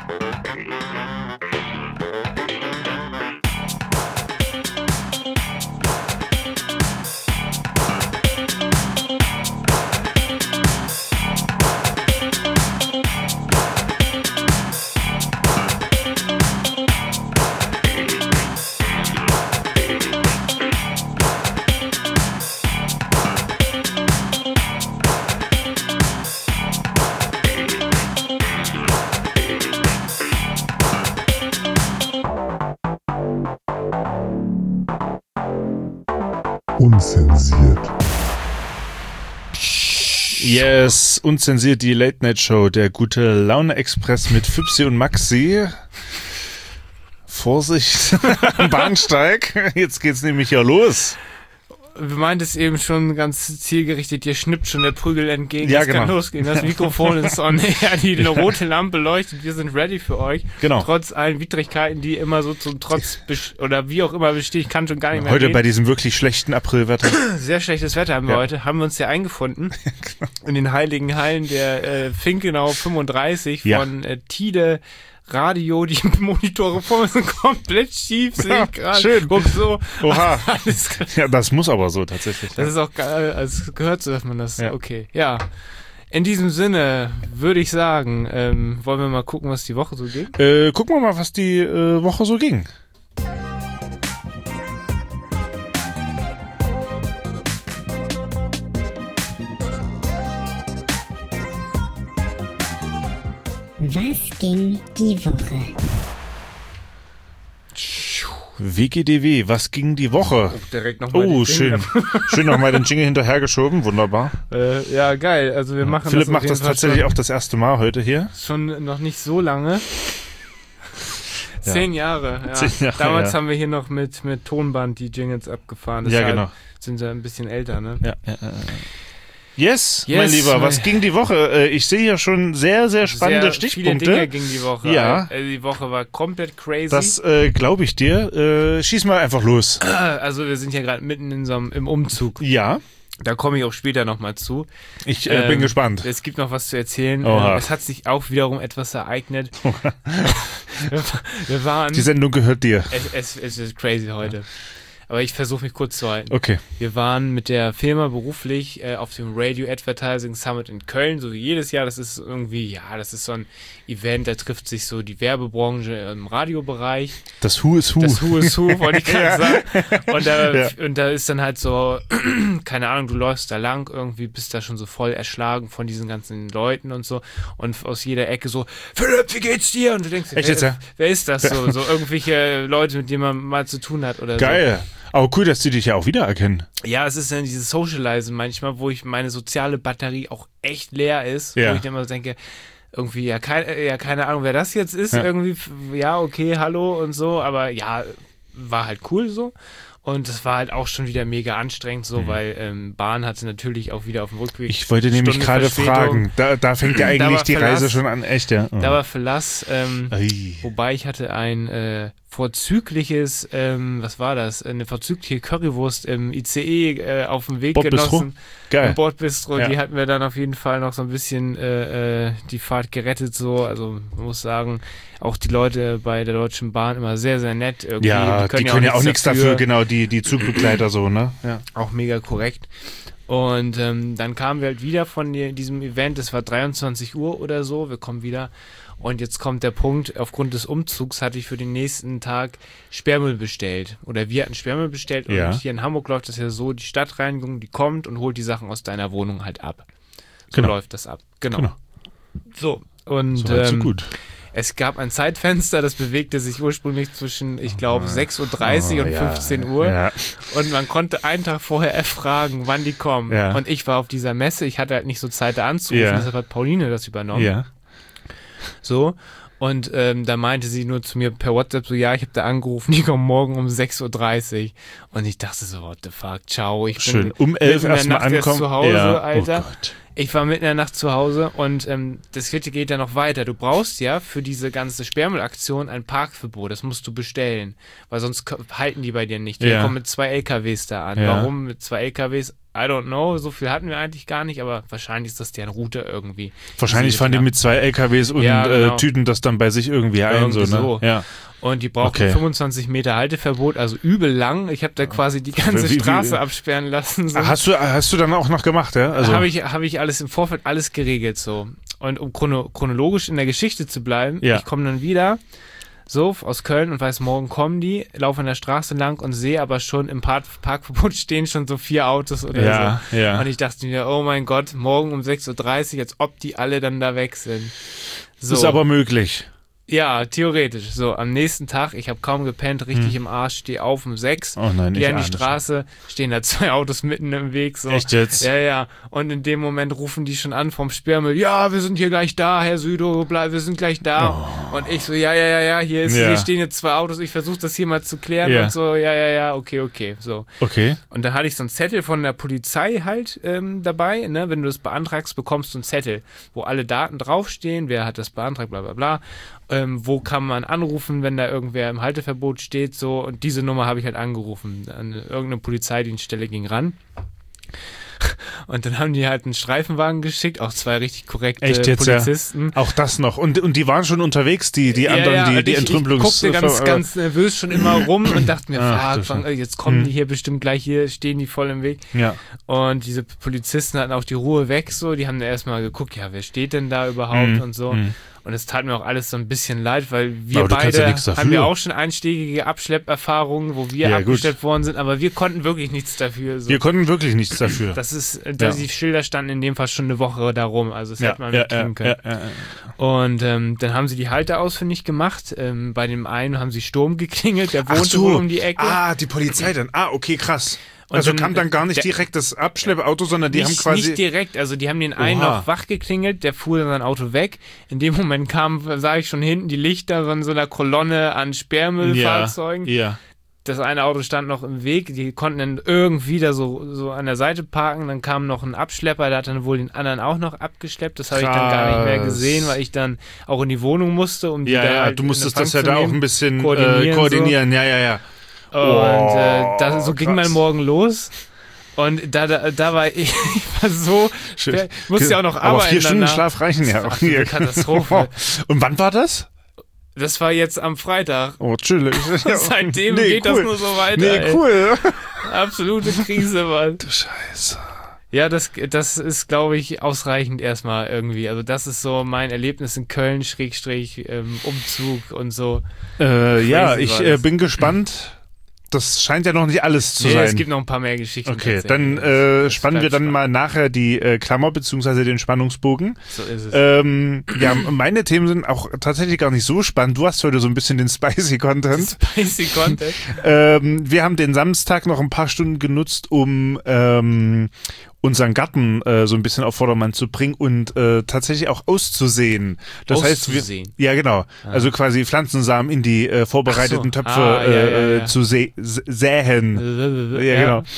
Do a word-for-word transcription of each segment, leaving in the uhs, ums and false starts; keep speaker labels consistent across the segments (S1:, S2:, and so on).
S1: Unzensiert.
S2: Yes, unzensiert die Late Night Show, der gute Laune Express mit Füpsi und Maxi. Vorsicht am Bahnsteig, jetzt geht's nämlich ja los.
S3: Du meintest eben schon ganz zielgerichtet, dir schnippt schon der Prügel entgegen.
S2: Ja,
S3: es
S2: genau.
S3: kann losgehen. Das Mikrofon ist on air, die rote Lampe leuchtet, wir sind ready für euch.
S2: Genau.
S3: Trotz allen Widrigkeiten, die immer so zum Trotz bes- oder wie auch immer besteht, ich kann schon gar nicht mehr
S2: Heute
S3: reden.
S2: bei diesem wirklich schlechten Aprilwetter.
S3: Sehr schlechtes Wetter haben wir
S2: Ja.
S3: heute, haben wir uns ja eingefunden in den heiligen Hallen der äh, Finkenau fünfunddreißig
S2: Ja.
S3: von äh, Tide Radio, die Monitore vor mir sind komplett schief, sehe ich gerade.
S2: Schön.
S3: Guck so.
S2: Oha.
S3: Alles klar.
S2: Ja, das muss aber so tatsächlich.
S3: Das ist auch geil, also es gehört so, dass man das,
S2: Ja.
S3: okay, ja. In diesem Sinne würde ich sagen, ähm, wollen wir mal gucken, was die Woche so geht?
S2: Äh, gucken wir mal, was die äh, Woche so ging.
S4: Was ging die Woche?
S2: W G D W, was ging die Woche?
S3: Direkt nochmal
S2: Oh, schön. Schön nochmal den Jingle hinterhergeschoben, wunderbar.
S3: äh, ja, geil, also wir machen
S2: Philipp
S3: das auf
S2: macht
S3: jeden
S2: das
S3: Fall
S2: tatsächlich
S3: schon,
S2: auch das erste Mal heute hier.
S3: schon noch nicht so lange.
S2: Ja.
S3: Zehn Jahre, ja.
S2: Zehn Jahre,
S3: Damals
S2: ja.
S3: haben wir hier noch mit, mit Tonband die Jingles abgefahren.
S2: Ja,
S3: Deshalb
S2: genau.
S3: sind wir ein bisschen älter, ne?
S2: Ja, ja, ja. Yes,
S3: Yes,
S2: mein Lieber, was
S3: mein-
S2: ging die Woche? Äh, Ich sehe hier schon sehr, sehr spannende
S3: Sehr
S2: Stichpunkte.
S3: viele Dinge gingen die Woche.
S2: Ja.
S3: Äh, Die Woche war komplett crazy.
S2: Das äh, glaube ich dir. Äh, schieß mal einfach los.
S3: Also wir sind ja gerade mitten in so einem, im Umzug.
S2: Ja,
S3: Da komme ich auch später nochmal zu.
S2: ich äh, bin
S3: Ähm,
S2: gespannt.
S3: Es gibt noch was zu erzählen.
S2: Oha.
S3: Ähm, Es hat sich auch wiederum etwas ereignet. wir, wir waren...
S2: Die Sendung gehört dir.
S3: es, es, es ist crazy heute. Aber ich versuche mich kurz zu halten.
S2: Okay.
S3: Wir waren mit der Firma beruflich äh, auf dem Radio Advertising Summit in Köln, so wie jedes Jahr. Das ist irgendwie, ja, das ist so ein Event, da trifft sich so die Werbebranche im Radiobereich.
S2: Das Who is Who.
S3: Das Who is Who, wollte ich gerade sagen. Und da,
S2: Ja.
S3: und da ist dann halt so, keine Ahnung, du läufst da lang irgendwie, bist da schon so voll erschlagen von diesen ganzen Leuten und so. Und aus jeder Ecke so, Philipp, wie geht's dir? Und du denkst,
S2: Echt
S3: wer,
S2: jetzt, ja?
S3: wer ist das so? So irgendwelche Leute, mit denen man mal zu tun hat oder so.
S2: Geil. Aber cool, dass die dich ja auch wiedererkennen.
S3: Ja, es ist dann dieses Socializen manchmal, wo ich meine soziale Batterie auch echt leer ist,
S2: Ja.
S3: wo ich dann immer so denke, irgendwie, ja, kein, ja, keine Ahnung, wer das jetzt ist,
S2: Ja.
S3: irgendwie, f- ja, okay, hallo und so, aber ja, war halt cool so. Und es war halt auch schon wieder mega anstrengend so, weil ähm, Bahn hatte natürlich auch wieder auf dem Rückweg.
S2: Mhm. Ich wollte nämlich
S3: Stunde
S2: gerade
S3: Verspätung.
S2: fragen. Da, da fängt ja
S3: Da
S2: eigentlich
S3: war
S2: die
S3: Verlass.
S2: Reise schon an. Echt, ja.
S3: Da war Verlass, ähm,
S2: Ei.
S3: wobei ich hatte ein äh, vorzügliches, ähm, was war das, eine vorzügliche Currywurst im I C E äh, auf dem Weg
S2: Bordbistro?
S3: genossen.
S2: Geil.
S3: Im Bordbistro,
S2: Ja.
S3: die hatten wir dann auf jeden Fall noch so ein bisschen äh, äh, die Fahrt gerettet so. Also man muss sagen, auch die Leute bei der Deutschen Bahn immer sehr, sehr nett. Irgendwie.
S2: Ja, die können ja auch nichts dafür, genau, die, die Zugbegleiter so, ne? Ja.
S3: Auch mega korrekt. Und ähm, dann kamen wir halt wieder von die, diesem Event, es war dreiundzwanzig Uhr oder so, wir kommen wieder. Und jetzt kommt der Punkt, aufgrund des Umzugs hatte ich für den nächsten Tag Sperrmüll bestellt. Oder wir hatten Sperrmüll bestellt und
S2: Ja.
S3: hier in Hamburg läuft das ja so, die Stadtreinigung, die kommt und holt die Sachen aus deiner Wohnung halt ab. So
S2: Genau.
S3: läuft das ab. Genau.
S2: Genau.
S3: So. Und
S2: So weit, so
S3: ähm,
S2: gut.
S3: es gab ein Zeitfenster, das bewegte sich ursprünglich zwischen, ich glaube, sechs Uhr dreißig
S2: Oh,
S3: und
S2: ja.
S3: fünfzehn Uhr.
S2: Ja.
S3: Und man konnte einen Tag vorher erfragen, wann die kommen.
S2: Ja.
S3: Und ich war auf dieser Messe, ich hatte halt nicht so Zeit da anzurufen,
S2: Ja.
S3: deshalb hat Pauline das übernommen.
S2: Ja.
S3: So. Und ähm, da meinte sie nur zu mir per WhatsApp so, ja, ich habe da angerufen, die kommen morgen um sechs Uhr dreißig. Und ich dachte so, what the fuck, ciao. Ich
S2: Schön.
S3: bin
S2: Um elf
S3: mitten in der
S2: erstmal
S3: Nacht erst
S2: ankommen.
S3: zu Hause,
S2: ja.
S3: Alter.
S2: Oh Gott.
S3: Ich war mitten in der Nacht zu Hause und ähm, das vierte geht ja noch weiter. Du brauchst ja für diese ganze Sperrmüllaktion ein Parkverbot. Das musst du bestellen, weil sonst ko- halten die bei dir nicht. Die
S2: Ja.
S3: kommen mit zwei L K Ws da an.
S2: Ja.
S3: Warum mit zwei L K Ws? I don't know, so viel hatten wir eigentlich gar nicht, aber wahrscheinlich ist das deren Route irgendwie.
S2: Wahrscheinlich fahren die mit zwei L K Ws und
S3: ja, genau.
S2: äh, tüten das dann bei sich irgendwie ein.
S3: Irgendwie
S2: so, ne?
S3: so.
S2: Ja.
S3: Und die brauchen
S2: Okay.
S3: fünfundzwanzig Meter Halteverbot, also übel lang. Ich habe da quasi die ganze
S2: Wie- wie-
S3: Straße absperren lassen. So.
S2: Hast du, hast du dann auch noch gemacht, ja? Also,
S3: Habe ich, hab ich alles im Vorfeld alles geregelt so. Und um chrono chronologisch in der Geschichte zu bleiben,
S2: Ja.
S3: ich komme dann wieder so aus Köln und weiß, morgen kommen die, laufe an der Straße lang und sehe aber schon im Park Parkverbot stehen schon so vier Autos oder
S2: ja,
S3: so.
S2: ja.
S3: Und ich dachte mir, oh mein Gott, morgen um sechs Uhr dreißig, als ob die alle dann da weg sind. So.
S2: Ist aber möglich.
S3: Ja, theoretisch. So, am nächsten Tag, ich habe kaum gepennt, richtig im Arsch, stehe auf um sechs,
S2: Oh nein, ich
S3: gehe an die
S2: ahne
S3: Straße, stehen da zwei Autos mitten im Weg. So.
S2: Echt jetzt?
S3: Ja, ja. Und in dem Moment rufen die schon an vom Sperrmüll, ja, wir sind hier gleich da, Herr Südo, bleib, wir sind gleich da.
S2: Oh.
S3: Und ich so, ja, ja, ja, ja, hier, ist,
S2: Ja.
S3: hier stehen jetzt zwei Autos, ich versuche das hier mal zu klären
S2: Ja.
S3: und so, ja, ja, ja, okay, okay, so.
S2: Okay.
S3: Und dann hatte ich so einen Zettel von der Polizei halt ähm, dabei, ne? Wenn du das beantragst, bekommst du einen Zettel, wo alle Daten draufstehen, wer hat das beantragt, bla bla bla. Ähm, wo kann man anrufen, wenn da irgendwer im Halteverbot steht, so. Und diese Nummer habe ich halt angerufen. An irgendeine Polizeidienststelle ging ran. Und dann haben die halt einen Streifenwagen geschickt, auch zwei richtig korrekte
S2: Echt jetzt,
S3: Polizisten.
S2: ja. Auch das noch. Und, und die waren schon unterwegs, die, die anderen,
S3: ja, ja,
S2: die,
S3: und
S2: die
S3: ich,
S2: Entrümpelungs...
S3: Ich guckte ganz,
S2: äh,
S3: ganz nervös schon immer rum und dachte mir,
S2: Ach, du
S3: fuck,
S2: Scheiße.
S3: jetzt kommen
S2: Hm.
S3: die hier bestimmt gleich, hier stehen die voll im Weg.
S2: Ja.
S3: Und diese Polizisten hatten auch die Ruhe weg, so, die haben dann erstmal geguckt, ja, wer steht denn da überhaupt
S2: Mhm.
S3: und so.
S2: Mhm.
S3: Und es tat mir auch alles so ein bisschen leid, weil wir
S2: Aber du kannst ja
S3: beide
S2: nichts dafür.
S3: haben ja auch schon einstiegige Abschlepperfahrungen, wo wir
S2: Ja,
S3: abgeschleppt worden sind, aber wir konnten wirklich nichts dafür. So.
S2: Wir konnten wirklich nichts dafür.
S3: Das ist, dass
S2: Ja.
S3: die Schilder standen in dem Fall schon eine Woche darum, also das
S2: ja,
S3: hätte man
S2: ja,
S3: mitkriegen
S2: ja,
S3: können.
S2: ja, ja, ja.
S3: Und ähm, dann haben sie die Halte ausfindig gemacht. Ähm, bei dem einen haben sie Sturm geklingelt, der
S2: Ach
S3: wohnte
S2: so.
S3: wohl um die Ecke.
S2: Ah, die Polizei dann. Ah, okay, krass.
S3: Und
S2: Also
S3: dann-
S2: kam dann gar nicht
S3: der-
S2: direkt das Abschleppauto, sondern die
S3: nicht,
S2: haben quasi...
S3: nicht direkt, also die haben den einen
S2: Oha.
S3: noch wach geklingelt, der fuhr dann sein Auto weg. In dem Moment kam, sah ich schon hinten die Lichter von so einer Kolonne an Sperrmüllfahrzeugen.
S2: Ja.
S3: Das eine Auto stand noch im Weg, die konnten dann irgendwie da so, so an der Seite parken, dann kam noch ein Abschlepper, der hat dann wohl den anderen auch noch abgeschleppt, das habe ich dann gar nicht mehr
S2: Krass.
S3: gesehen, weil ich dann auch in die Wohnung musste, um die
S2: Ja,
S3: da
S2: ja,
S3: halt
S2: du
S3: in
S2: musstest
S3: Empfang
S2: das ja
S3: zu
S2: da auch
S3: nehmen.
S2: ein bisschen
S3: koordinieren,
S2: äh, koordinieren. Ja, ja, ja.
S3: Und äh,
S2: Oh,
S3: da, so ging mein
S2: krass.
S3: Morgen los. Und da, da, da war ich, ich war so,
S2: Schön.
S3: ich musste ja auch noch
S2: Aber
S3: arbeiten.
S2: vier Stunden
S3: danach.
S2: Schlaf reichen ja auch.
S3: Ach, eine Katastrophe.
S2: Und wann war das?
S3: Das war jetzt am Freitag.
S2: Oh, chillig.
S3: Seitdem
S2: Nee,
S3: geht
S2: cool.
S3: das nur so weiter.
S2: Nee,
S3: ey.
S2: cool.
S3: Absolute Krise, Mann.
S2: Du Scheiße.
S3: Ja, das, das ist, glaube ich, ausreichend erstmal irgendwie. Also das ist so mein Erlebnis in Köln, Schrägstrich, ähm, Umzug und so.
S2: Äh, ja,
S3: Crazy
S2: ich
S3: war
S2: äh,
S3: das.
S2: bin gespannt. Das scheint ja noch nicht alles zu
S3: Nee,
S2: sein.
S3: es gibt noch ein paar mehr Geschichten.
S2: Okay,
S3: tatsächlich.
S2: dann äh,
S3: Das
S2: spannen wir
S3: bleibt
S2: dann
S3: spannend.
S2: mal nachher die äh, Klammer beziehungsweise den Spannungsbogen.
S3: So ist es.
S2: Ähm, ja, meine Themen sind auch tatsächlich gar nicht so spannend. Du hast heute so ein bisschen den spicy Content.
S3: Spicy Content.
S2: Ähm, wir haben den Samstag noch ein paar Stunden genutzt, um ähm, unseren Garten äh, so ein bisschen auf Vordermann zu bringen und äh, tatsächlich auch auszusehen. Das heißt,
S3: Auszusehen.
S2: wir, ja genau, also quasi Pflanzensamen in die äh, vorbereiteten
S3: Ach so.
S2: Töpfe
S3: Ah, ja, ja,
S2: äh,
S3: ja.
S2: zu sä sä- säen. Ja,
S3: Ja,
S2: genau.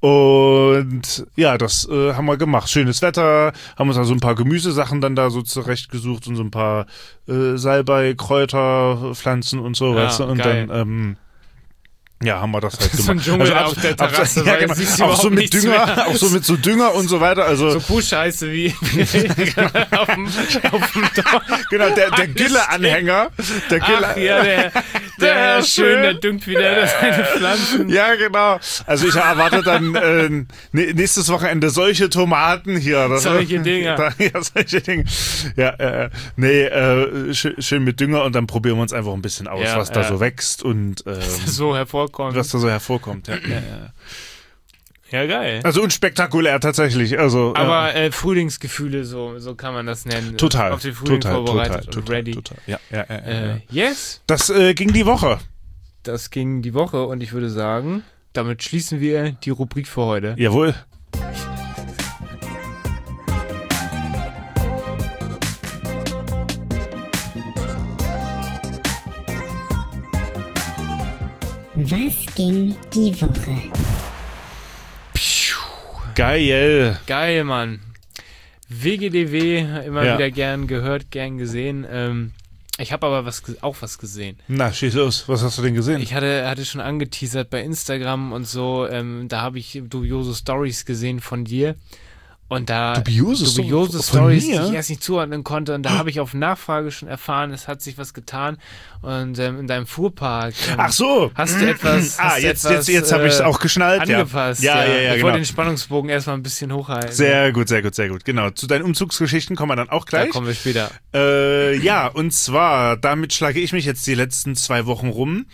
S2: Und ja, das äh, haben wir gemacht. Schönes Wetter, haben uns da so ein paar Gemüsesachen dann da so zurechtgesucht und so ein paar äh, Salbei, Kräuter, Pflanzen und so,
S3: Ja,
S2: weißt du? Und
S3: geil.
S2: dann ähm, ja, haben wir das halt
S3: So ein
S2: gemacht.
S3: Dschungel
S2: ab-
S3: auf der
S2: ab-
S3: Terrasse,
S2: ja,
S3: weil
S2: genau.
S3: siehst du
S2: Auch so
S3: überhaupt
S2: mit
S3: nichts
S2: Dünger,
S3: mehr.
S2: auch so mit so Dünger und so weiter. Also
S3: So Kuhscheiße wie auf dem, auf dem Dorf.
S2: genau, der, der Gülle-Anhänger. Der Gülle,
S3: Ach ja, der, der Herr Schön, der düngt wieder seine Pflanzen.
S2: Ja, genau. Also ich erwarte dann äh, nä- nächstes Wochenende solche Tomaten hier. Das,
S3: Solche Dinger.
S2: Da, ja, solche Dinge. Ja, äh, nee, äh, schön, schön mit Dünger und dann probieren wir uns einfach ein bisschen aus,
S3: Ja,
S2: was da
S3: ja.
S2: so wächst und ähm,
S3: So hervorkommt.
S2: was da so hervorkommt. Ja, ja, ja.
S3: Ja, geil.
S2: Also unspektakulär tatsächlich. Also
S3: Aber äh, Frühlingsgefühle, so, so kann man das nennen.
S2: ja. total,
S3: Auf den Frühling
S2: total,
S3: vorbereitet
S2: total,
S3: und
S2: total,
S3: ready.
S2: total. Ja, ja, ja, ja,
S3: Äh,
S2: ja.
S3: yes,
S2: Das äh, ging die Woche.
S3: das ging die Woche und ich würde sagen, damit schließen wir die Rubrik für heute.
S2: Jawohl.
S4: Was ging die Woche?
S2: Geil.
S3: Geil, Mann. W G D W, immer
S2: Ja.
S3: wieder gern gehört, gern gesehen. Ähm, Ich habe aber was ge- auch was gesehen.
S2: Na, schieß los. Was hast du denn gesehen?
S3: Ich hatte, hatte schon angeteasert bei Instagram und so, ähm, da habe ich dubiose Stories gesehen von dir. Und da
S2: Dubiose,
S3: dubiose
S2: Sto- von
S3: Stories, die
S2: mir?
S3: ich erst nicht zuordnen konnte. Und da habe ich auf Nachfrage schon erfahren, es hat sich was getan. Und ähm, in deinem Fuhrpark ähm,
S2: Ach so.
S3: hast du etwas,
S2: Ah,
S3: hast du
S2: jetzt,
S3: etwas,
S2: jetzt, jetzt habe ich es
S3: äh,
S2: auch geschnallt.
S3: angepasst.
S2: Ja, ja, ja, ja
S3: Ich
S2: genau.
S3: wollte den Spannungsbogen erstmal ein bisschen hochhalten.
S2: Sehr gut, sehr gut, sehr gut. Genau. Zu deinen Umzugsgeschichten kommen wir dann auch
S3: Da
S2: gleich.
S3: kommen wir später.
S2: Äh, ja, und zwar, damit schlage ich mich jetzt die letzten zwei Wochen rum.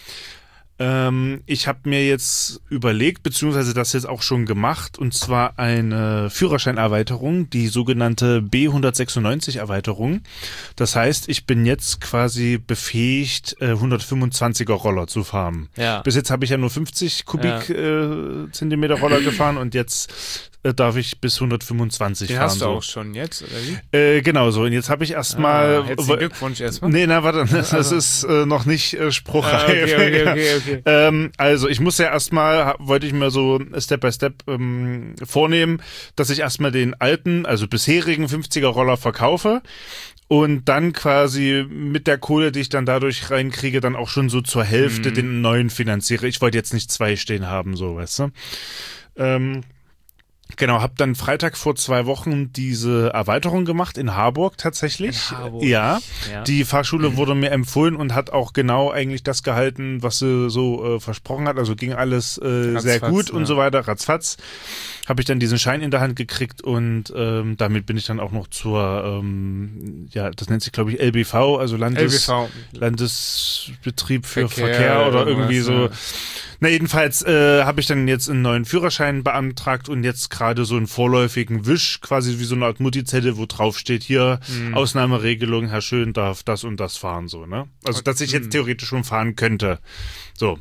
S2: Ähm, ich habe mir jetzt überlegt, beziehungsweise das jetzt auch schon gemacht, und zwar eine Führerscheinerweiterung, die sogenannte B hundertsechsundneunzig Erweiterung. Das heißt, ich bin jetzt quasi befähigt, äh, hundertfünfundzwanziger Roller zu fahren.
S3: Ja.
S2: Bis jetzt habe ich ja nur fünfzig Kubik äh, Zentimeter Roller gefahren und jetzt äh, darf ich bis hundertfünfundzwanzig
S3: Den
S2: fahren.
S3: hast du
S2: so.
S3: auch schon jetzt, oder wie?
S2: Äh, genau so. Und jetzt habe ich erstmal.
S3: Ah, herzlichen Glückwunsch erstmal.
S2: Nee, na, warte, das
S3: Also-
S2: ist äh, noch nicht äh,
S3: Ah,
S2: spruchreif.
S3: okay, okay, okay, okay.
S2: ähm, also ich muss ja erstmal, ha- wollte ich mir so Step by Step ähm, vornehmen, dass ich erstmal den alten, also bisherigen fünfziger Roller verkaufe und dann quasi mit der Kohle, die ich dann dadurch reinkriege, dann auch schon so zur Hälfte
S3: Mhm.
S2: den neuen finanziere. Ich wollte jetzt nicht zwei stehen haben, so, weißt du. Ähm, Genau, habe dann Freitag vor zwei Wochen diese Erweiterung gemacht in Harburg tatsächlich.
S3: In Harburg.
S2: Ja,
S3: Ja.
S2: die Fahrschule wurde mir empfohlen und hat auch genau eigentlich das gehalten, was sie so äh, versprochen hat. Also ging alles äh, sehr
S3: Ratzfatz,
S2: gut und
S3: ja.
S2: so weiter, ratzfatz. Habe ich dann diesen Schein in der Hand gekriegt und ähm, damit bin ich dann auch noch zur, ähm, ja, das nennt sich glaube ich L B V, also Landes,
S3: L B V.
S2: Landesbetrieb für
S3: Verkehr,
S2: Verkehr, oder
S3: irgendwas,
S2: irgendwie so.
S3: ja.
S2: Na, jedenfalls äh, habe ich dann jetzt einen neuen Führerschein beantragt und jetzt gerade so einen vorläufigen Wisch, quasi wie so eine Art Mutti-Zettel, wo drauf steht, hier,
S3: Mhm.
S2: Ausnahmeregelung, Herr Schön darf das und das fahren, so, ne? Also, dass ich jetzt
S3: Mhm.
S2: theoretisch schon fahren könnte. So.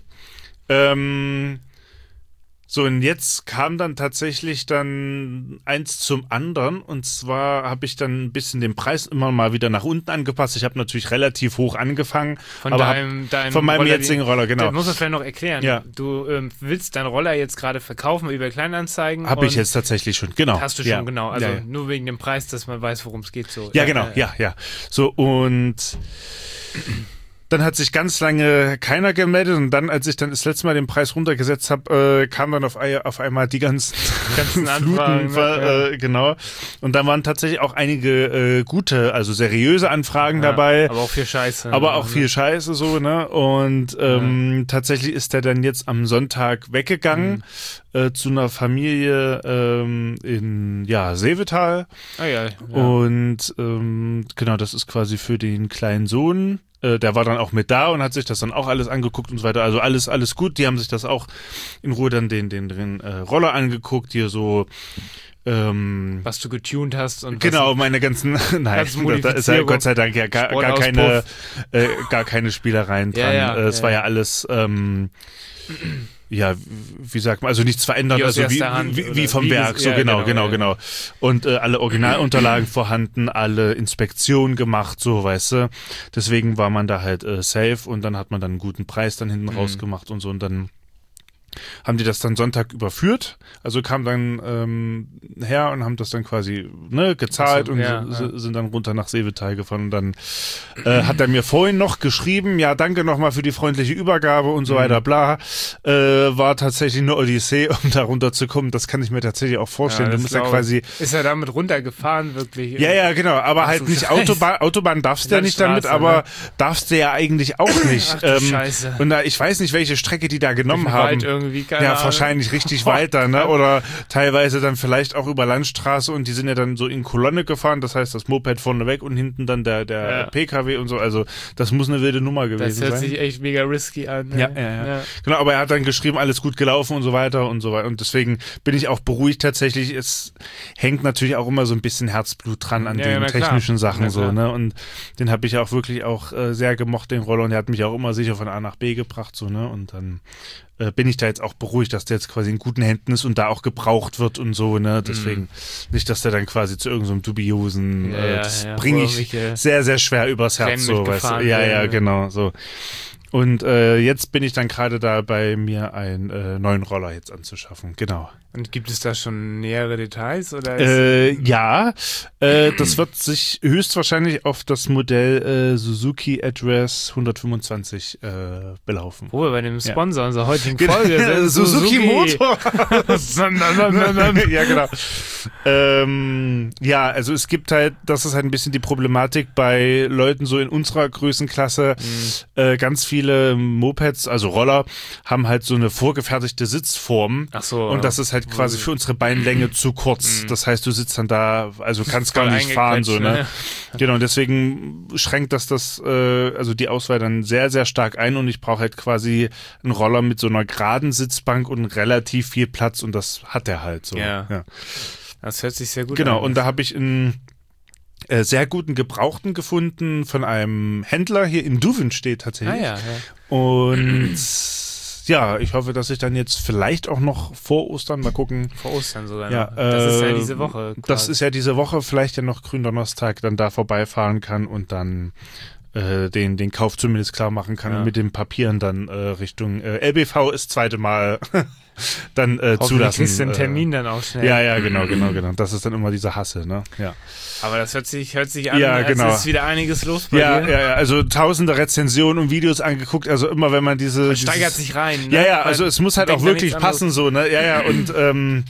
S2: Ähm, so, und jetzt kam dann tatsächlich dann eins zum anderen, und zwar habe ich dann ein bisschen den Preis immer mal wieder nach unten angepasst. Ich habe natürlich relativ hoch angefangen,
S3: Von
S2: aber hab,
S3: deinem, deinem
S2: von meinem
S3: Roller,
S2: jetzigen Roller, genau.
S3: Das muss man vielleicht noch erklären.
S2: Ja.
S3: Du ähm, willst deinen Roller jetzt gerade verkaufen über Kleinanzeigen.
S2: Habe ich
S3: und
S2: jetzt tatsächlich schon, genau.
S3: Hast du schon,
S2: ja.
S3: genau. Also
S2: ja, ja.
S3: nur wegen dem Preis, dass man weiß, worum es geht. So.
S2: Ja, genau, ja, ja. So, und dann hat sich ganz lange keiner gemeldet und dann, als ich dann das letzte Mal den Preis runtergesetzt habe, äh, kam dann auf, ei- auf einmal die ganzen,
S3: ganzen
S2: Fluten,
S3: Anfragen,
S2: ver-
S3: ne?
S2: äh, genau. Und dann waren tatsächlich auch einige äh, gute, also seriöse Anfragen
S3: Ja,
S2: dabei.
S3: aber auch viel Scheiße.
S2: Aber auch
S3: Also,
S2: viel Scheiße so, ne? Und ähm, tatsächlich ist der dann jetzt am Sonntag weggegangen äh, zu einer Familie ähm, in ja, Seevetal.
S3: Ah, ja, ja.
S2: Und ähm, genau, das ist quasi für den kleinen Sohn. Äh, der war dann auch mit da und hat sich das dann auch alles angeguckt und so weiter. Also alles, alles gut. Die haben sich das auch in Ruhe dann den, den, den äh, Roller angeguckt, hier so ähm,
S3: Was du getuned hast und
S2: genau, meine ganzen, nein,
S3: Ganzen
S2: da, da ist ja
S3: Modifizierung,
S2: Gott sei Dank ja gar, gar keine, äh, gar keine Spielereien
S3: Ja,
S2: dran.
S3: ja,
S2: äh, es
S3: ja,
S2: war
S3: ja.
S2: ja alles, ähm, ja, wie sagt man, also nichts verändert,
S3: Wie aus
S2: also wie,
S3: erster Hand
S2: wie,
S3: oder
S2: wie vom
S3: wie
S2: Werk,
S3: ges-
S2: so
S3: ja,
S2: genau, genau,
S3: genau,
S2: genau. Und äh, alle Originalunterlagen vorhanden, alle Inspektionen gemacht, so, weißt du. Deswegen war man da halt äh, safe und dann hat man dann einen guten Preis dann hinten
S3: Mhm.
S2: rausgemacht und so und dann haben die das dann Sonntag überführt, also kamen dann ähm, her und haben das dann quasi ne, gezahlt
S3: Ach so,
S2: und
S3: ja,
S2: so,
S3: ja.
S2: sind dann runter nach Seevetal gefahren und dann äh, hat er mir vorhin noch geschrieben, ja danke nochmal für die freundliche Übergabe und so
S3: Mhm.
S2: weiter, bla, äh, war tatsächlich eine Odyssee, um da runterzukommen, das kann ich mir tatsächlich auch vorstellen,
S3: Ja,
S2: du
S3: das
S2: musst ja
S3: glaub
S2: quasi
S3: ich. Ist er damit runtergefahren, wirklich?
S2: ja, ja, genau, aber
S3: Ach
S2: halt
S3: so,
S2: nicht
S3: Scheiße.
S2: Autobahn, Autobahn darfst du ja nicht damit,
S3: Landstraße,
S2: aber
S3: ne?
S2: darfst du ja eigentlich auch nicht.
S3: Ach du Scheiße.
S2: Und da, ich weiß nicht, welche Strecke die da genommen
S3: Im
S2: haben.
S3: Wald irgendwie, keine
S2: Ja,
S3: Ahnung.
S2: wahrscheinlich richtig weiter, ne? Oder teilweise dann vielleicht auch über Landstraße und die sind ja dann so in Kolonne gefahren, das heißt das Moped vorne weg und hinten dann der, der
S3: Ja.
S2: P K W und so, also das muss eine wilde Nummer
S3: Das
S2: gewesen
S3: hört
S2: sein.
S3: sich echt mega risky an. ne?
S2: Ja, ja, ja. Genau, aber er hat dann geschrieben, alles gut gelaufen und so weiter und so weiter. Und deswegen bin ich auch beruhigt tatsächlich. Es hängt natürlich auch immer so ein bisschen Herzblut dran an
S3: Ja,
S2: den
S3: ja, na klar.
S2: technischen Sachen
S3: Na
S2: so,
S3: klar.
S2: ne? Und den habe ich auch wirklich auch äh, sehr gemocht, den Roller. Und der hat mich auch immer sicher von A nach B gebracht, so, ne? Und dann äh, bin ich da jetzt auch beruhigt, dass der jetzt quasi in guten Händen ist und da auch gebraucht wird und so, ne? Deswegen nicht, dass der dann quasi zu irgendeinem so dubiosen,
S3: Ja,
S2: äh,
S3: ja,
S2: das
S3: ja,
S2: bringe
S3: wo
S2: ich
S3: irgendwelche
S2: sehr, sehr schwer übers Herz,
S3: Rennen
S2: so, weißt du?
S3: mitgefahren
S2: Ja, ja,
S3: werden.
S2: genau, so. Und äh, jetzt bin ich dann gerade dabei, mir einen äh, neuen Roller jetzt anzuschaffen. Genau.
S3: Und gibt es da schon nähere Details? Oder ist
S2: Äh, ja, äh, das wird sich höchstwahrscheinlich auf das Modell äh, Suzuki Address hundertfünfundzwanzig äh, belaufen.
S3: wo wir bei dem
S2: Ja.
S3: Sponsor unserer heutigen Folge sind?
S2: Suzuki Motor. Ja, genau. Ähm, ja, also es gibt halt, das ist halt ein bisschen die Problematik bei Leuten so in unserer Größenklasse.
S3: Mhm.
S2: Äh, ganz viele Mopeds, also Roller, haben halt so eine vorgefertigte Sitzform.
S3: Ach so.
S2: Und das ist halt quasi für unsere Beinlänge zu kurz. Das heißt, du sitzt dann da, also kannst gar
S3: voll
S2: nicht fahren, so, ne?
S3: eingequetscht,
S2: Genau, und deswegen schränkt das das, äh, also die Auswahl dann sehr, sehr stark ein und ich brauche halt quasi einen Roller mit so einer geraden Sitzbank und relativ viel Platz und das hat er halt so.
S3: Ja.
S2: ja.
S3: Das hört sich sehr gut
S2: Genau,
S3: an.
S2: und da habe ich einen äh, sehr guten Gebrauchten gefunden von einem Händler hier in Duvenstedt tatsächlich.
S3: Ah ja, ja.
S2: Und ja, ich hoffe, dass ich dann jetzt vielleicht auch noch vor Ostern mal gucken.
S3: Vor Ostern sogar
S2: Ja,
S3: noch. Das ist ja
S2: äh,
S3: diese Woche.
S2: Das
S3: quasi.
S2: ist ja diese Woche, vielleicht ja noch Gründonnerstag, dann da vorbeifahren kann und dann äh, den, den Kauf zumindest klar machen kann
S3: Ja.
S2: und mit den Papieren dann äh, Richtung äh, L B V ist zweite Mal dann äh,
S3: Hoffentlich
S2: zulassen.
S3: kriegst du einen
S2: äh,
S3: Termin dann auch schnell.
S2: Ja, ja, genau, genau, genau. Das ist dann immer dieser Hassel, ne? Ja.
S3: Aber das hört sich, hört sich an,
S2: Ja,
S3: als
S2: genau.
S3: ist wieder einiges los bei
S2: Ja,
S3: dir.
S2: ja, ja, also tausende Rezensionen und Videos angeguckt, also immer wenn man diese...
S3: Man steigert
S2: dieses,
S3: sich rein. Ne?
S2: Ja, ja,
S3: Man
S2: also es muss halt
S3: denkt
S2: auch
S3: an
S2: wirklich
S3: nichts
S2: passen, so, ne? Ja, ja, und ähm,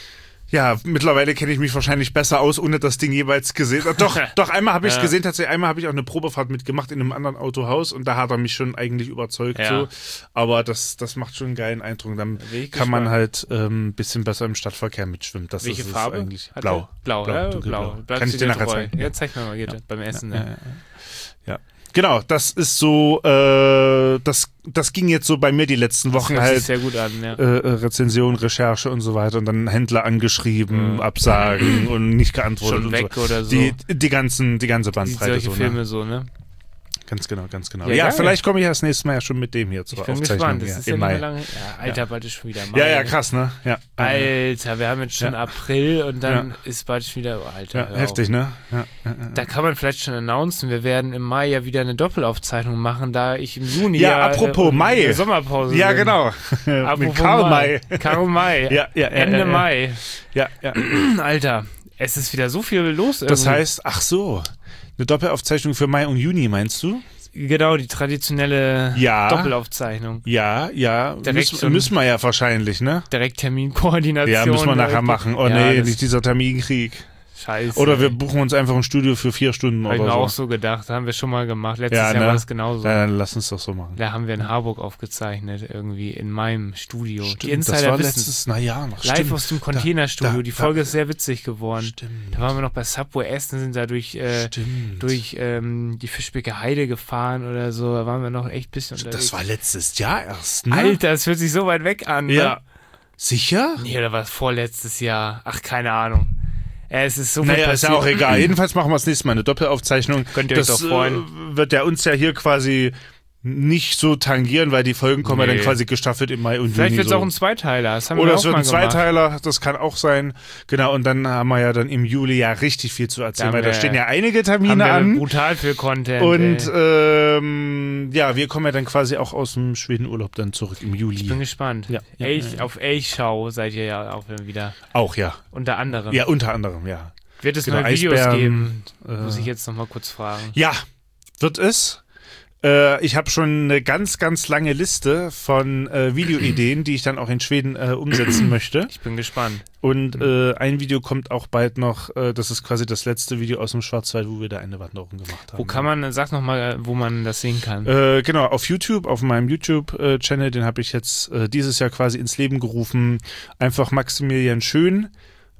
S2: ja, mittlerweile kenne ich mich wahrscheinlich besser aus, ohne das Ding jeweils gesehen. Äh, Doch, doch, einmal habe ich es
S3: Ja.
S2: gesehen, tatsächlich, einmal habe ich auch eine Probefahrt mitgemacht in einem anderen Autohaus und da hat er mich schon eigentlich überzeugt,
S3: Ja.
S2: so. Aber das, das macht schon einen geilen Eindruck. Dann
S3: bin ich
S2: kann man
S3: gespannt.
S2: halt ein ähm, bisschen besser im Stadtverkehr mitschwimmen. Das
S3: Welche
S2: ist es
S3: Farbe?
S2: eigentlich.
S3: Hat
S2: Blau.
S3: er? Blau,
S2: Blau,
S3: ja,
S2: dunkelblau.
S3: blau. Bleibst
S2: Kann ich
S3: du
S2: dir
S3: dir
S2: nachher
S3: treu?
S2: zeigen.
S3: Ja, zeig mir mal, geht beim Essen.
S2: Ja,
S3: Ne?
S2: ja, ja. Genau, das ist so, äh, das, das ging jetzt so bei mir die letzten
S3: Das
S2: Wochen
S3: hört sich
S2: halt.
S3: sehr gut an, ja.
S2: Äh, äh, Rezension, Recherche und so weiter und dann Händler angeschrieben,
S3: Mhm.
S2: Absagen und nicht geantwortet
S3: Schon
S2: und
S3: weg
S2: so.
S3: oder so.
S2: Die, die ganzen, die ganze
S3: Die,
S2: Bandbreite
S3: solche
S2: so,
S3: Filme
S2: ne?
S3: so, ne?
S2: Ganz genau, ganz genau.
S3: Ja,
S2: Ja,
S3: geil.
S2: vielleicht komme ich das nächste Mal ja schon mit dem hier zur
S3: Ich bin
S2: Aufzeichnung
S3: gespannt. Das
S2: hier
S3: ist ja
S2: im
S3: nicht
S2: Mai.
S3: mehr lange. Ja, Alter, bald ist schon wieder Mai.
S2: Ja, ja, krass, ne? Ja.
S3: Alter, wir haben jetzt schon
S2: Ja.
S3: April und dann
S2: Ja.
S3: ist bald schon wieder, oh, Alter.
S2: Ja,
S3: hör
S2: heftig,
S3: auf.
S2: ne? Ja, ja, ja.
S3: Da kann man vielleicht schon announcen, wir werden im Mai ja wieder eine Doppelaufzeichnung machen, da ich im Juni
S2: Ja,
S3: ja,
S2: apropos
S3: äh,
S2: Mai.
S3: in der Sommerpause
S2: Ja,
S3: bin.
S2: genau.
S3: Apropos
S2: mit Karl May.
S3: Karl May.
S2: Ja, ja, ja,
S3: Ende
S2: ja, ja.
S3: Mai.
S2: Ja, ja.
S3: Alter, es ist wieder so viel los.
S2: Das
S3: irgendwie.
S2: heißt, ach so, eine Doppelaufzeichnung für Mai und Juni, meinst du?
S3: Genau, die traditionelle
S2: Ja.
S3: Doppelaufzeichnung.
S2: Ja, ja.
S3: Direkt
S2: Müssen,
S3: schon-
S2: müssen wir ja wahrscheinlich, ne?
S3: Direkt Terminkoordination.
S2: Ja, müssen wir nachher
S3: direkt.
S2: machen. Oh
S3: ja,
S2: nee,
S3: das-
S2: nicht dieser Terminkrieg.
S3: Scheiße.
S2: Oder wir buchen uns einfach ein Studio für vier Stunden
S3: Habe ich
S2: oder
S3: mir
S2: so.
S3: auch so gedacht, haben wir schon mal gemacht. Letztes
S2: Ja,
S3: Jahr
S2: ne?
S3: war das genauso.
S2: Ja, dann lass uns doch so machen.
S3: Da haben wir in Harburg aufgezeichnet, irgendwie in meinem Studio. die
S2: Stimmt,
S3: Insider
S2: das war
S3: wissen's.
S2: letztes, na ja, noch
S3: Live
S2: stimmt.
S3: aus dem Containerstudio.
S2: Da-
S3: Die
S2: da-
S3: Folge ist sehr witzig geworden.
S2: Stimmt.
S3: Da waren wir noch bei Subway Essen, sind da durch, äh,
S2: Stimmt.
S3: durch ähm, die Fischbecke Heide gefahren oder so. Da waren wir noch echt ein bisschen unterwegs.
S2: Das war letztes Jahr erst, ne?
S3: Alter, es hört sich so weit weg an. Ne?
S2: Ja. Sicher?
S3: Nee, oder war es vorletztes Jahr? Ach, keine Ahnung. Äh, Es ist so viel
S2: Naja, ist ja
S3: passiert.
S2: auch egal. Jedenfalls machen wir das nächste Mal eine Doppelaufzeichnung.
S3: Könnt ihr euch
S2: das
S3: doch freuen.
S2: Äh, wird ja uns ja hier quasi nicht so tangieren, weil die Folgen kommen ja
S3: Nee.
S2: dann quasi gestaffelt im Mai und
S3: Vielleicht
S2: Juni.
S3: wird es
S2: so.
S3: auch ein Zweiteiler. Das haben
S2: Oder
S3: wir
S2: es
S3: auch
S2: wird
S3: mal
S2: ein
S3: gemacht.
S2: Zweiteiler, das kann auch sein. Genau, und dann haben wir ja dann im Juli ja richtig viel zu erzählen,
S3: Da
S2: weil
S3: haben
S2: da
S3: wir-
S2: stehen ja einige
S3: Haben
S2: Termine
S3: wir
S2: an.
S3: brutal viel Content.
S2: Und
S3: ey.
S2: ähm, ja, wir kommen ja dann quasi auch aus dem Schwedenurlaub dann zurück im Juli.
S3: Ich bin gespannt.
S2: Ja, ja,
S3: Elch,
S2: ja, ja.
S3: Auf Elchschau seid ihr ja auch wieder.
S2: Auch, ja.
S3: Unter anderem.
S2: Ja, unter anderem, ja.
S3: Wird es
S2: Genau,
S3: neue Videos
S2: Eisbären,
S3: geben?
S2: äh,
S3: Muss ich jetzt noch mal kurz fragen.
S2: Ja, wird es. Äh, ich habe schon eine ganz, ganz lange Liste von äh, Videoideen, die ich dann auch in Schweden äh, umsetzen möchte.
S3: Ich bin gespannt.
S2: Und äh, ein Video kommt auch bald noch. Äh, das ist quasi das letzte Video aus dem Schwarzwald, wo wir da eine Wanderung gemacht haben.
S3: Wo kann man, sag noch mal, wo man das sehen kann.
S2: Äh, genau, auf YouTube, auf meinem YouTube-Channel, den habe ich jetzt äh, dieses Jahr quasi ins Leben gerufen. Einfach Maximilian Schön